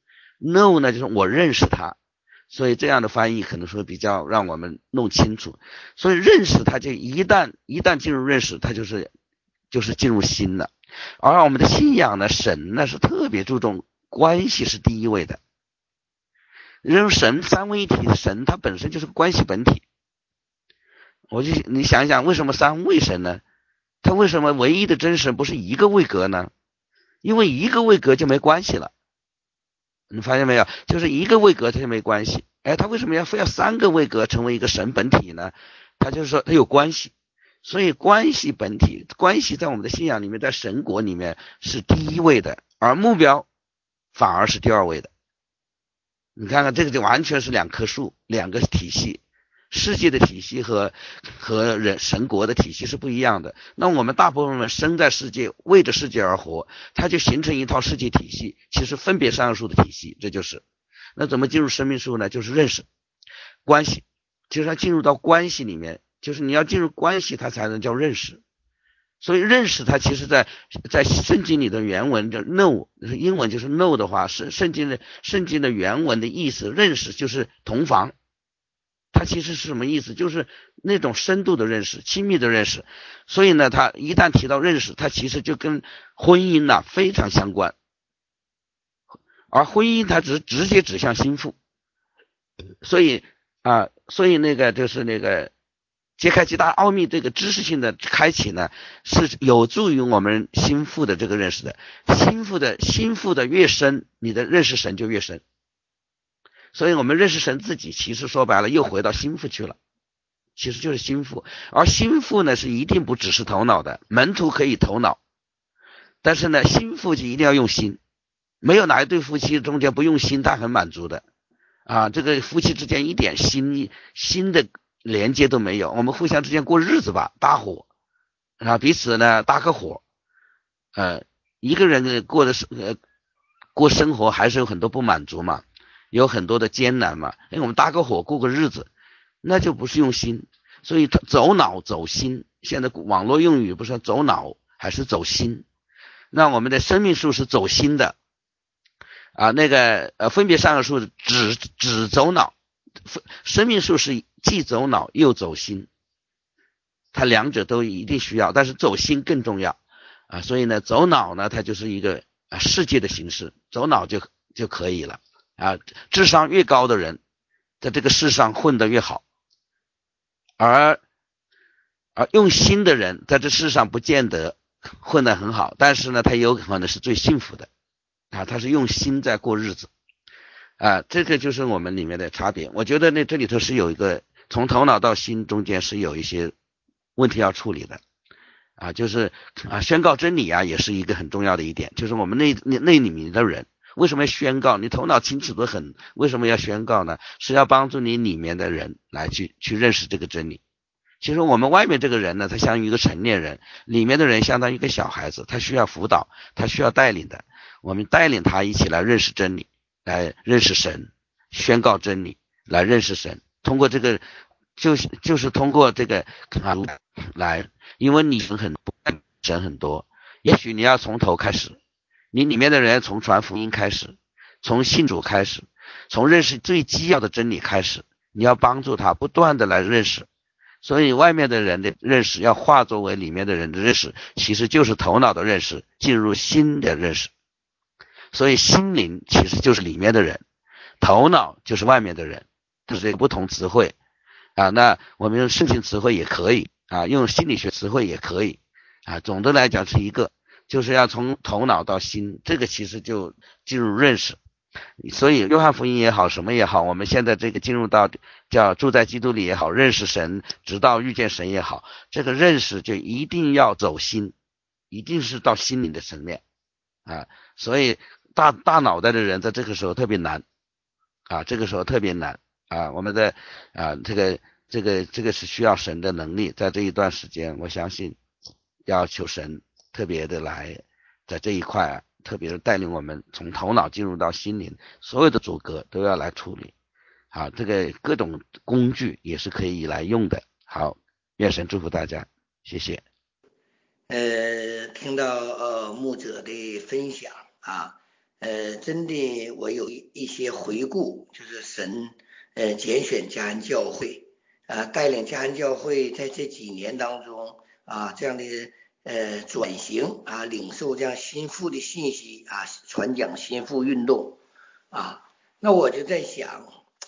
know 呢就是我认识他，所以这样的翻译可能说比较让我们弄清楚。所以认识它就一旦进入认识，它就是进入心了。而我们的信仰呢，神呢是特别注重关系是第一位的。因为神三位一体的神，它本身就是关系本体。你想一想，为什么三位神呢？它为什么唯一的真神不是一个位格呢？因为一个位格就没关系了。你发现没有？就是一个位格它就没关系。它为什么非要三个位格成为一个神本体呢？它就是说它有关系。所以关系本体，关系在我们的信仰里面，在神国里面是第一位的，而目标反而是第二位的。你看看这个就完全是两棵树，两个体系，世界的体系和神国的体系是不一样的。那我们大部分人生在世界，为着世界而活，它就形成一套世界体系，其实分别上述的体系，这就是。那怎么进入生命树呢？就是认识关系，就是要进入到关系里面，就是你要进入关系它才能叫认识。所以认识它其实在圣经里的原文叫 know， 英文就是 know 的话，是圣经的原文的意思，认识就是同房。它其实是什么意思？就是那种深度的认识，亲密的认识。所以呢，它一旦提到认识，它其实就跟婚姻非常相关。而婚姻它直接指向心腹。所以那个就是那个揭开极大奥秘这个知识性的开启呢，是有助于我们心腹的这个认识的。心腹的越深，你的认识神就越深。所以我们认识神自己，其实说白了又回到心腹去了，其实就是心腹。而心腹呢是一定不只是头脑的，门徒可以头脑，但是呢心腹就一定要用心。 没有哪一对夫妻中间不用心他很满足的啊，这个夫妻之间一点心的连接都没有，我们互相之间过日子吧，搭伙啊，彼此呢搭个伙，一个人过生活还是有很多不满足嘛，有很多的艰难嘛，我们搭个伙过个日子，那就不是用心。所以走脑走心，现在网络用语不是走脑还是走心，那我们的生命树是走心的啊，那个分别善恶树只走脑，生命树是既走脑又走心，它两者都一定需要，但是走心更重要啊。所以呢，走脑呢，它就是一个世界的形式，走脑就可以了啊。智商越高的人，在这个世上混得越好，而用心的人，在这世上不见得混得很好，但是呢，他有可能是最幸福的啊。他是用心在过日子啊，这个就是我们里面的差别。我觉得呢，这里头是有一个从头脑到心中间是有一些问题要处理的啊，就是宣告真理啊，也是一个很重要的一点。就是我们那里面的人为什么要宣告？你头脑清楚得很，为什么要宣告呢？是要帮助你里面的人来去认识这个真理。其实我们外面这个人呢，他相当于一个成年人，里面的人相当于一个小孩子，他需要辅导，他需要带领的。我们带领他一起来认识真理，来认识神，宣告真理，来认识神。通过这个就是通过这个来，因为你神很多，也许你要从头开始，你里面的人从传福音开始，从信主开始，从认识最基要的真理开始，你要帮助他不断的来认识。所以外面的人的认识要化作为里面的人的认识，其实就是头脑的认识进入心的认识。所以心灵其实就是里面的人，头脑就是外面的人，这是一个不同词汇啊。那我们用圣经词汇也可以啊，用心理学词汇也可以啊。总的来讲是一个，就是要从头脑到心，这个其实就进入认识。所以约翰福音也好，什么也好，我们现在这个进入到叫住在基督里也好，认识神直到遇见神也好，这个认识就一定要走心，一定是到心灵的层面啊。所以大脑袋的人在这个时候特别难啊，这个时候特别难啊。我们的这个是需要神的能力，在这一段时间，我相信要求神特别的来在这一块特别是带领我们从头脑进入到心灵，所有的阻隔都要来处理。好，这个各种工具也是可以来用的。好，愿神祝福大家，谢谢。 听到牧者的分享啊，真的我有一些回顾，就是神拣选嘉恩教会啊，带领嘉恩教会在这几年当中啊，这样的转型啊，领受这样心腹的信息啊，传讲心腹运动啊，那我就在想，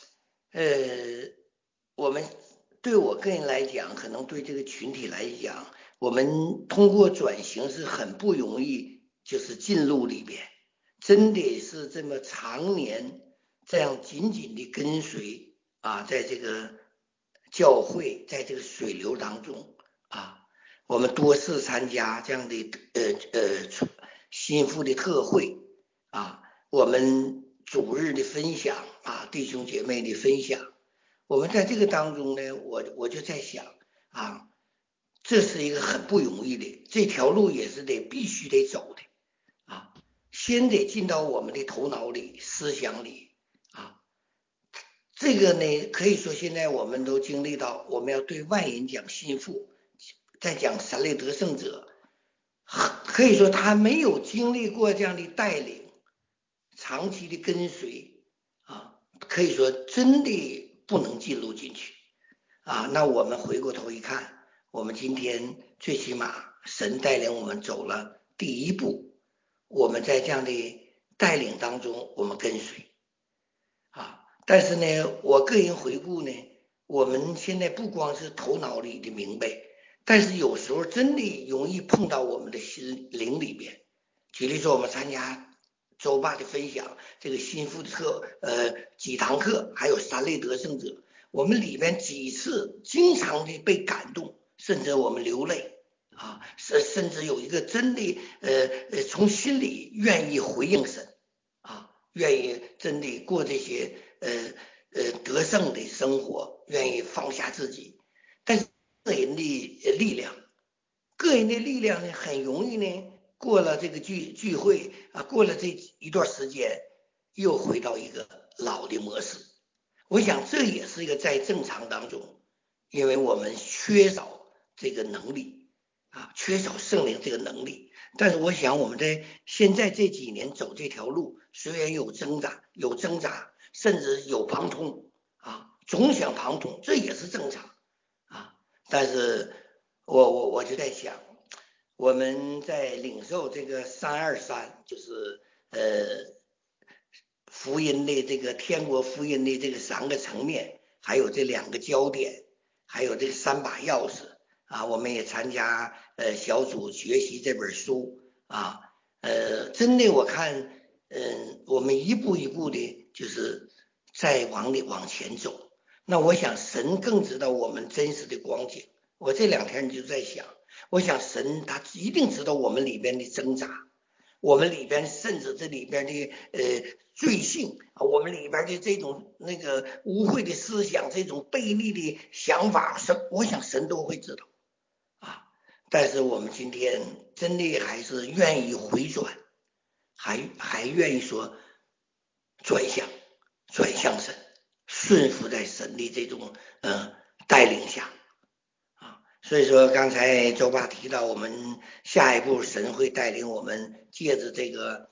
我们对我个人来讲，可能对这个群体来讲，我们通过转型是很不容易，就是进入里边，真的是这么常年这样紧紧的跟随啊，在这个教会，在这个水流当中啊。我们多次参加这样的心腹的特会啊，我们主日的分享啊，弟兄姐妹的分享，我们在这个当中呢，我就在想啊，这是一个很不容易的，这条路也是必须得走的啊，先得进到我们的头脑里、思想里啊。这个呢，可以说现在我们都经历到，我们要对外人讲心腹。在讲三类得胜者，可以说他没有经历过这样的带领，长期的跟随啊，可以说真的不能进入进去啊。那我们回过头一看，我们今天最起码神带领我们走了第一步，我们在这样的带领当中，我们跟随啊。但是呢，我个人回顾呢，我们现在不光是头脑里的明白。但是有时候真的容易碰到我们的心灵里边。举例说，我们参加周爸的分享，这个心腹几堂课，还有三类得胜者，我们里边几次经常的被感动，甚至我们流泪啊，甚至有一个真的从心里愿意回应神愿意真的过这些得胜的生活，愿意放下自己。但是个人的力量呢，很容易呢，过了这个聚会啊，过了这一段时间，又回到一个老的模式。我想这也是一个在正常当中，因为我们缺少这个能力啊，缺少圣灵这个能力。但是我想我们在现在这几年走这条路，虽然有挣扎，甚至有旁通啊，总想旁通，这也是正常啊。但是我就在想，我们在领受这个323，就是福音的这个天国福音的这个3个层面，还有这2个焦点，还有这3把钥匙啊，我们也参加小组学习这本书啊，真的我看我们一步一步的就是再往前走。那我想神更知道我们真实的光景。我这2天就在想，我想神他一定知道我们里边的挣扎，我们里边甚至这里边的罪性啊，我们里边的这种那个污秽的思想，这种悖逆的想法，我想神都会知道啊。但是我们今天真的还是愿意回转，还愿意说转向神，顺服在神的这种带领下啊。所以说刚才周爸提到，我们下一步神会带领我们借着这个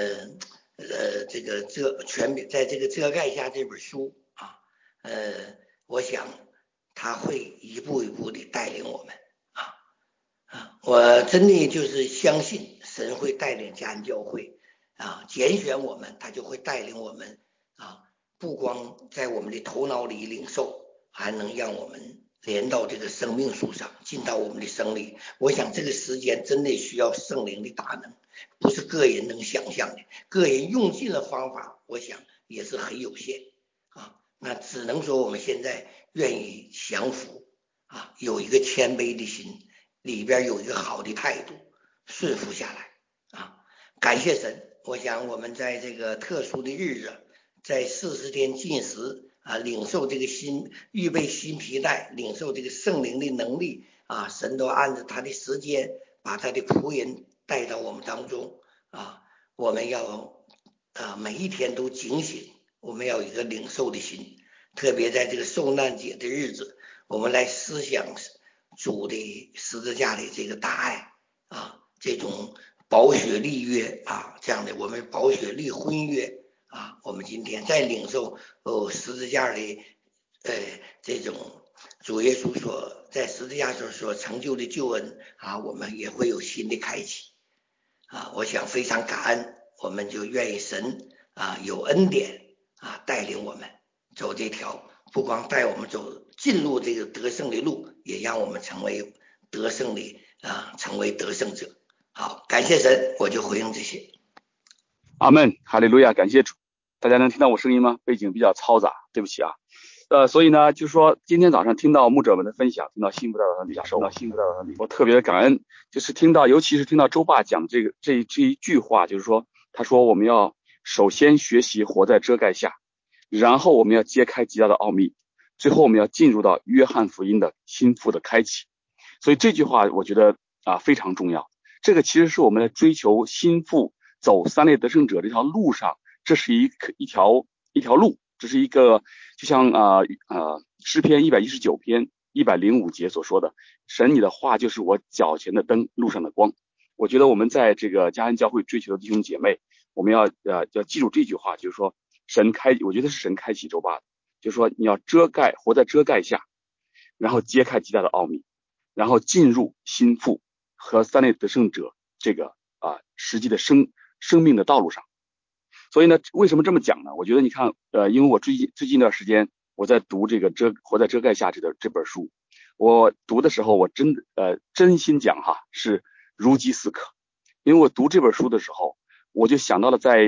全在这个遮盖下这本书啊，我想他会一步一步的带领我们啊，我真的就是相信神会带领家人教会啊，拣选我们，他就会带领我们啊，不光在我们的头脑里领受，还能让我们连到这个生命树上，进到我们的生里。我想这个时间真的需要圣灵的大能，不是个人能想象的，个人用尽了方法，我想也是很有限啊。那只能说我们现在愿意降服啊，有一个谦卑的心，里边有一个好的态度，顺服下来啊。感谢神，我想我们在这个特殊的日子，在40天禁食啊，领受这个预备新皮带，领受这个圣灵的能力啊，神都按照他的时间把他的仆人带到我们当中啊。我们要每一天都警醒，我们要有一个领受的心，特别在这个受难节的日子，我们来思想主的十字架的这个大爱啊，这种宝血立约啊，这样的我们宝血立婚约啊，我们今天在领受十字架的这种主耶稣在十字架上所成就的救恩啊，我们也会有新的开启啊。我想非常感恩，我们就愿意神啊有恩典啊带领我们走这条，不光带我们走进入这个得胜的路，也让我们成为得胜的成为得胜者。好，感谢神，我就回应这些。 阿们，哈利路亚，感谢主。大家能听到我声音吗？背景比较嘈杂，对不起啊。所以呢，就是说今天早上听到牧者们的分享，听到幸福大道上领受，我特别的感恩，就是尤其是听到周爸讲这一句话，就是说，他说我们要首先学习活在遮盖下，然后我们要揭开极大的奥秘，最后我们要进入到约翰福音的心腹的开启。所以这句话我觉得非常重要。这个其实是我们在追求心腹走3类得胜者这条路上，这是一条路，这是一个就像诗篇119篇105节所说的，神你的话就是我脚前的灯，路上的光。我觉得我们在这个家恩教会追求的弟兄姐妹，我们要记住这句话，就是说我觉得是神开启周爸的，就是说你要活在遮盖下，然后揭开极大的奥秘，然后进入心腹和3类得胜者这个实际的生命的道路上。所以呢，为什么这么讲呢？我觉得你看，因为我最近一段时间我在读这个活在遮盖下这本书，我读的时候我真心讲是如饥似渴。因为我读这本书的时候，我就想到了在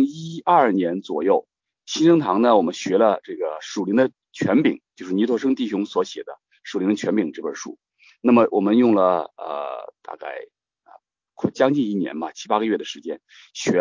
2012年左右，新生堂呢我们学了这个属灵的权柄，就是尼托生弟兄所写的属灵的权柄这本书。那么我们用了大概将近1年吧，7-8个月的时间学了。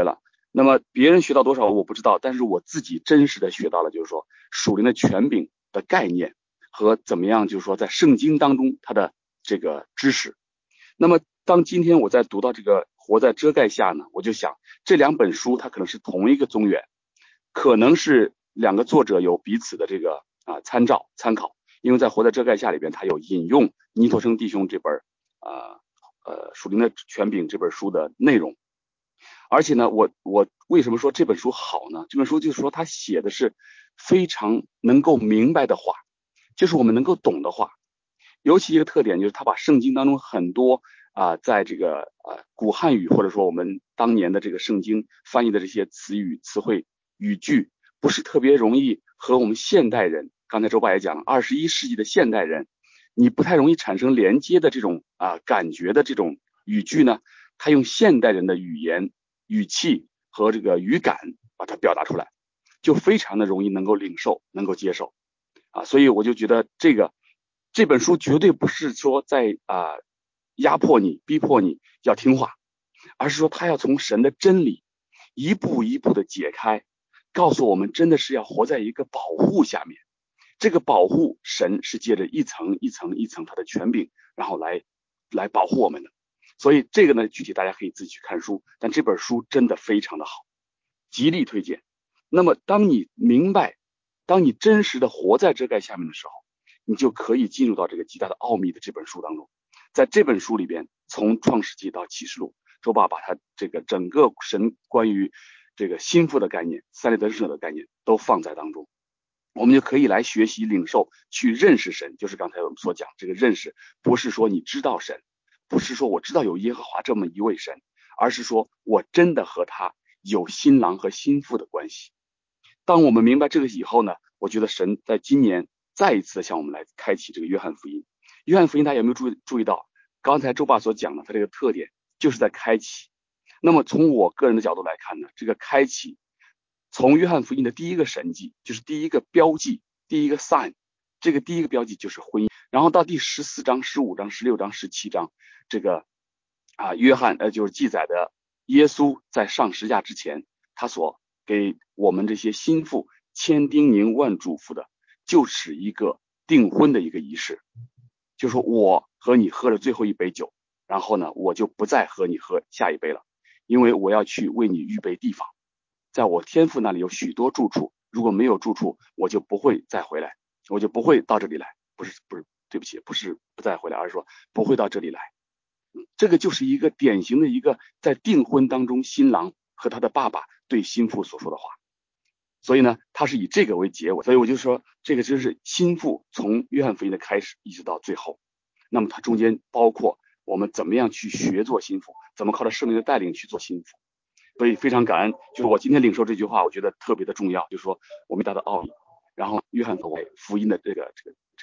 那么别人学到多少我不知道，但是我自己真实的学到了，就是说属灵的权柄的概念和怎么样，就是说在圣经当中它的这个知识。那么当今天我在读到这个活在遮盖下呢，我就想这两本书它可能是同一个宗源，可能是两个作者有彼此的这个参考，因为在活在遮盖下里边，他有引用尼陀生弟兄这本属灵的权柄这本书的内容。而且呢，我为什么说这本书好呢？这本书就是说他写的是非常能够明白的话，就是我们能够懂的话。尤其一个特点就是他把圣经当中很多在这个古汉语或者说我们当年的这个圣经翻译的这些词语、词汇、语句，不是特别容易和我们现代人，刚才周爸也讲了，21世纪的现代人，你不太容易产生连接的这种感觉的这种语句呢，他用现代人的语言、语气和这个语感把它表达出来，就非常的容易能够领受、能够接受所以我就觉得这本书绝对不是说在压迫你、逼迫你要听话，而是说他要从神的真理一步一步的解开，告诉我们真的是要活在一个保护下面。这个保护神是借着一层一层一层他的权柄，然后来保护我们的。所以这个呢，具体大家可以自己去看书，但这本书真的非常的好，极力推荐。那么当你明白，当你真实的活在遮盖下面的时候，你就可以进入到这个极大的奥秘的这本书当中。在这本书里边，从创世纪到启示录，周爸把他这个整个神关于这个心腹的概念、三类得胜者的概念都放在当中，我们就可以来学习领受，去认识神。就是刚才我们所讲这个认识，不是说你知道神，不是说我知道有耶和华这么一位神，而是说我真的和他有新郎和新妇的关系。当我们明白这个以后呢，我觉得神在今年再一次向我们来开启这个约翰福音。约翰福音大家有没有注意到刚才周爸所讲的它这个特点就是在开启。那么从我个人的角度来看呢，这个开启从约翰福音的第一个神迹，就是第一个标记，第一个 sign， 这个第一个标记就是婚姻，然后到第14章、15章、16章、17章，这个约翰就是记载的耶稣在上十架之前，他所给我们这些心腹千叮咛万嘱咐的，就是一个订婚的一个仪式。就是说我和你喝了最后一杯酒，然后呢，我就不再和你喝下一杯了，因为我要去为你预备地方，在我天父那里有许多住处，如果没有住处，我就不会再回来，我就不会到这里来。不是，对不起，不是不再回来，而是说不会到这里来。这个就是一个典型的一个在订婚当中新郎和他的爸爸对新妇所说的话。所以呢，他是以这个为结尾，所以我就说这个就是心腹从约翰福音的开始一直到最后，那么它中间包括我们怎么样去学做心腹，怎么靠着圣灵的带领去做心腹。所以非常感恩，就是我今天领受这句话，我觉得特别的重要，就是说我们大的奥秘，然后约翰福音的这个。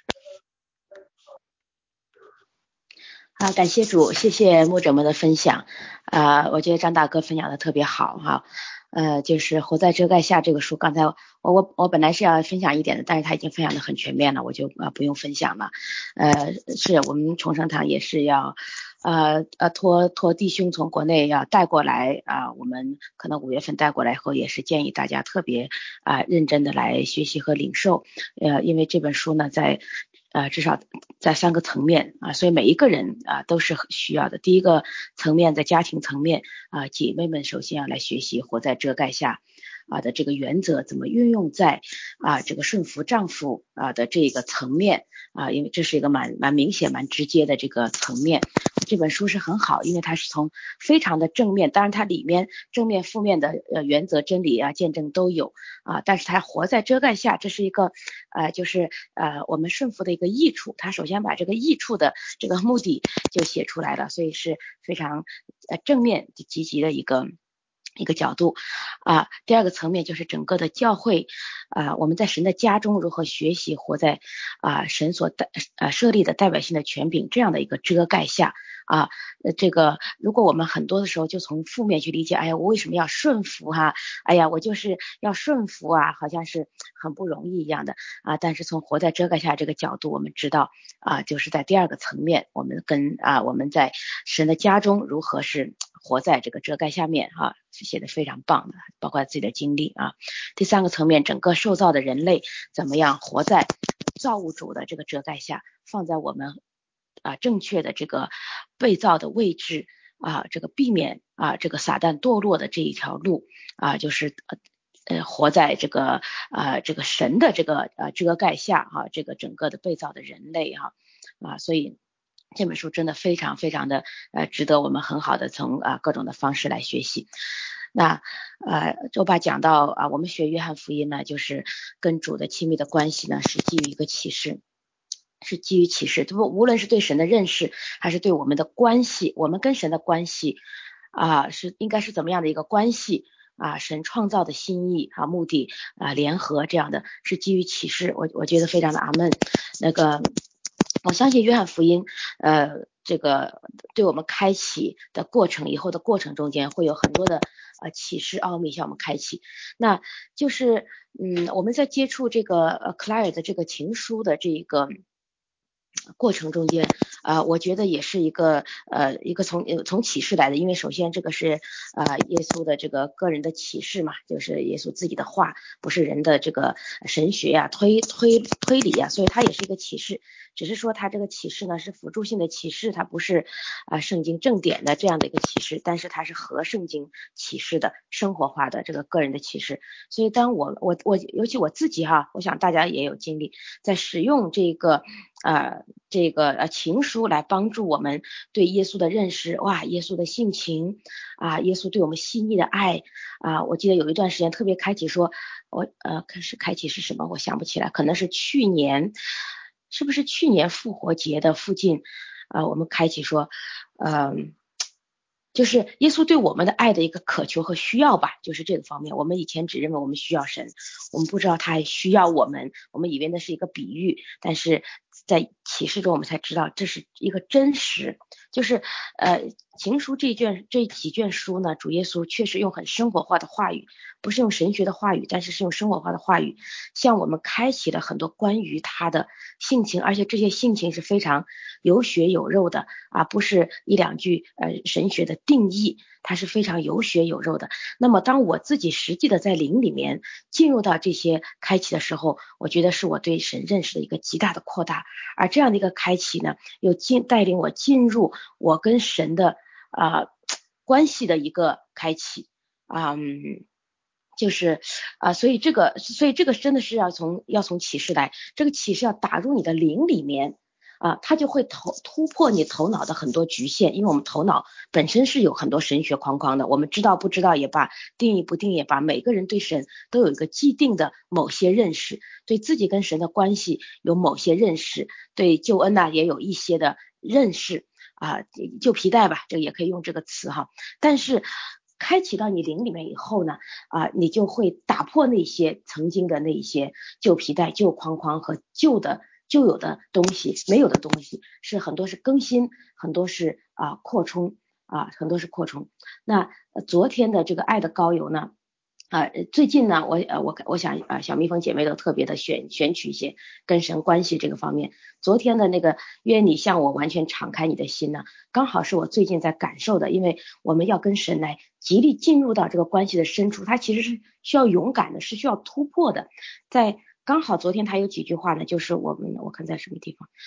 好，感谢主，谢谢牧者们的分享。我觉得张大哥分享的特别好哈。就是活在遮盖下这个书，刚才我本来是要分享一点的，但是他已经分享的很全面了，我就不用分享了。是我们重生堂也是要托弟兄从国内要带过来我们可能5月份带过来以后，也是建议大家特别认真的来学习和领受。因为这本书呢至少在3个层面所以每一个人都是需要的。第一个层面在家庭层面姐妹们首先要来学习活在遮盖下的这个原则怎么运用在这个顺服丈夫的这个层面因为这是一个蛮明显蛮直接的这个层面。这本书是很好，因为它是从非常的正面，当然它里面正面负面的原则真理见证都有但是它活在遮盖下，这是一个就是我们顺服的一个益处，它首先把这个益处的这个目的就写出来了，所以是非常正面积极的一个角度第二个层面就是整个的教会我们在神的家中如何学习活在神所设立的代表性的权柄这样的一个遮盖下这个如果我们很多的时候就从负面去理解，哎呀，我为什么要顺服哈？哎呀，我就是要顺服啊，好像是很不容易一样的但是从活在遮盖下这个角度，我们知道就是在第二个层面，我们在神的家中如何是活在这个遮盖下面是写的非常棒的，包括自己的经历第三个层面，整个受造的人类怎么样活在造物主的这个遮盖下，放在我们正确的这个被造的位置这个避免这个撒旦堕落的这一条路就是活在这个神的这个遮盖下这个整个的被造的人类所以这本书真的非常非常的值得我们很好的从各种的方式来学习。那周爸讲到我们学约翰福音呢，就是跟主的亲密的关系呢是基于一个启示，无论是对神的认识还是对我们的关系，我们跟神的关系是应该是怎么样的一个关系神创造的心意目的联合这样的，是基于启示。我觉得非常的阿们。那个我相信约翰福音这个对我们开启的过程，以后的过程中间会有很多的启示奥秘向我们开启。那就是我们在接触这个克莱尔的这个情书的这个过程中间我觉得也是一个从启示来的，因为首先这个是耶稣的这个个人的启示嘛，就是耶稣自己的话，不是人的这个神学推理所以它也是一个启示，只是说它这个启示呢是辅助性的启示，它不是圣经正典的这样的一个启示，但是它是合圣经启示的生活化的这个个人的启示。所以当我尤其我自己我想大家也有经历，在使用这个情书来帮助我们对耶稣的认识，耶稣的性情耶稣对我们细腻的爱我记得有一段时间特别开启说开启是什么我想不起来，可能是是不是去年复活节的附近我们开启说就是耶稣对我们的爱的一个渴求和需要吧，就是这个方面。我们以前只认为我们需要神，我们不知道他还需要我们，我们以为那是一个比喻，但是在启示中我们才知道这是一个真实。就是情书这几卷书呢，主耶稣确实用很生活化的话语，不是用神学的话语，但是用生活化的话语向我们开启了很多关于他的性情，而且这些性情是非常有血有肉的不是一两句神学的定义，它是非常有血有肉的。那么当我自己实际的在灵里面进入到这些开启的时候，我觉得是我对神认识的一个极大的扩大，而这样的一个开启呢，又带领我进入我跟神的关系的一个开启就是所以这个真的是要从启示来，这个启示要打入你的灵里面它就会突破你头脑的很多局限，因为我们头脑本身是有很多神学框框的，我们知道不知道也罢，定义不定也罢，每个人对神都有一个既定的某些认识，对自己跟神的关系有某些认识，对救恩也有一些的认识旧皮带吧，这个也可以用这个词但是开启到你灵里面以后呢你就会打破那些曾经的那些旧皮带、旧框框和旧有的东西，没有的东西，是很多是更新，很多是扩充很多是扩充。那昨天的这个爱的膏油呢最近呢我想小蜜蜂姐妹都特别的选取一些跟神关系这个方面。昨天的那个愿你向我完全敞开你的心呢，刚好是我最近在感受的，因为我们要跟神来极力进入到这个关系的深处，它其实是需要勇敢的，是需要突破的。在刚好昨天他有几句话呢，就是我看在什么地方，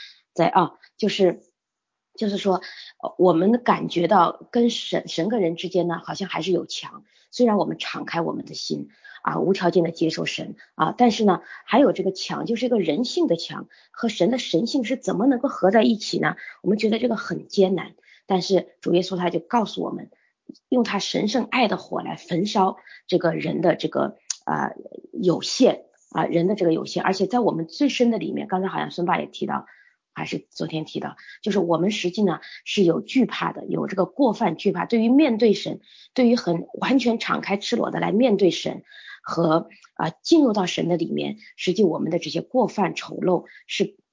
就是说我们感觉到跟神跟人之间呢好像还是有墙，虽然我们敞开我们的心无条件的接受神但是呢还有这个墙，就是一个人性的墙，和神的神性是怎么能够合在一起呢？我们觉得这个很艰难，但是主耶稣他就告诉我们，用他神圣爱的火来焚烧这个人的这个有限人的这个有限，而且在我们最深的里面，刚才好像孙爸也提到，还是昨天提到，就是我们实际呢是有惧怕的，有这个过犯惧怕，对于面对神，对于很完全敞开赤裸的来面对神和进入到神的里面，实际我们的这些过犯丑陋是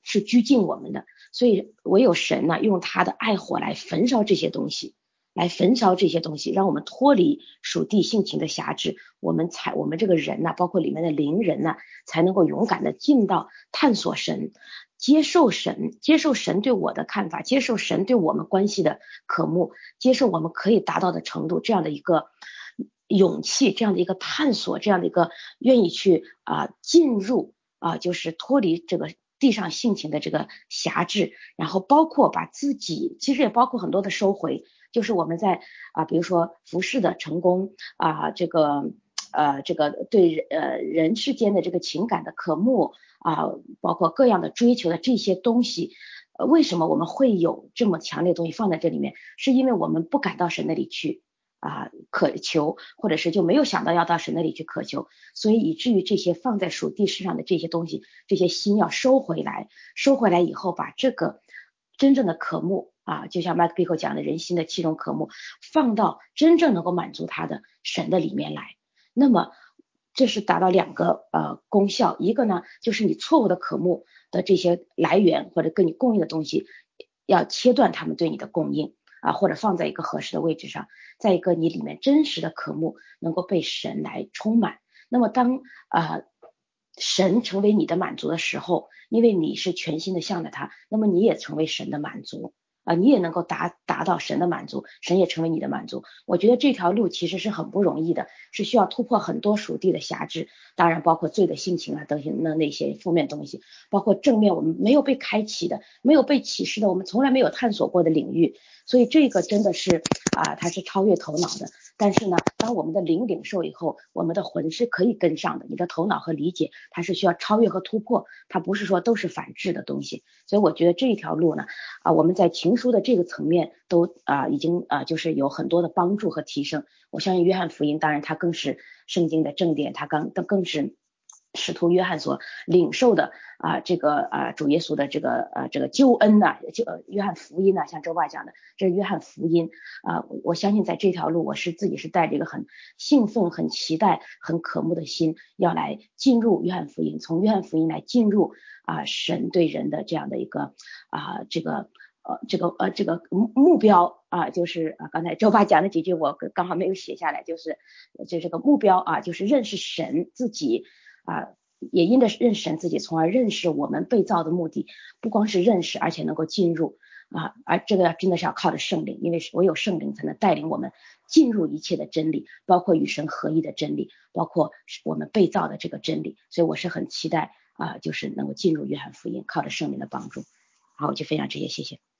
是拘禁我们的，所以唯有神呢用他的爱火来焚烧这些东西，让我们脱离属地性情的辖制，我们这个人呢，包括里面的灵人呢，才能够勇敢的进到探索神，接受神对我的看法，接受神对我们关系的渴慕，接受我们可以达到的程度，这样的一个勇气，这样的一个探索，这样的一个愿意去进入就是脱离这个地上性情的这个辖制，然后包括把自己，其实也包括很多的收回，就是我们在比如说服侍的成功这个对人世间的这个情感的渴慕包括各样的追求的这些东西，为什么我们会有这么强烈的东西放在这里面？是因为我们不敢到神那里去渴求，或者是就没有想到要到神那里去渴求，所以以至于这些放在属地世上的这些东西，这些心要收回来以后，把这个真正的渴慕就像麦克贝克讲的人心的7种渴慕，放到真正能够满足他的神的里面来。那么这是达到2个功效，一个呢就是你错误的渴慕的这些来源或者跟你供应的东西要切断他们对你的供应或者放在一个合适的位置上，再一个你里面真实的渴慕能够被神来充满。那么当神成为你的满足的时候，因为你是全心的向着他，那么你也成为神的满足你也能够达到神的满足，神也成为你的满足。我觉得这条路其实是很不容易的，是需要突破很多属地的辖制，当然包括罪的性情等那些负面东西，包括正面我们没有被开启的，没有被启示的，我们从来没有探索过的领域。所以这个真的是它是超越头脑的。但是呢，当我们的灵领受以后，我们的魂是可以跟上的。你的头脑和理解它是需要超越和突破，它不是说都是反制的东西。所以我觉得这一条路呢我们在情书的这个层面都已经就是有很多的帮助和提升。我相信约翰福音当然它更是圣经的正典，它更是使徒约翰所领受的这个主耶稣的这个救恩约翰福音像周爸讲的，这是约翰福音我相信在这条路我是自己是带着一个很兴奋很期待很渴慕的心要来进入约翰福音，从约翰福音来进入神对人的这样的一个这个目标就是刚才周爸讲的几句我刚好没有写下来，就是这个目标就是认识神自己也因着认识神自己，从而认识我们被造的目的，不光是认识，而且能够进入而这个真的是要靠着圣灵，因为唯有圣灵才能带领我们进入一切的真理，包括与神合一的真理，包括我们被造的这个真理。所以我是很期待就是能够进入约翰福音，靠着圣灵的帮助。好，我就分享这些，谢谢。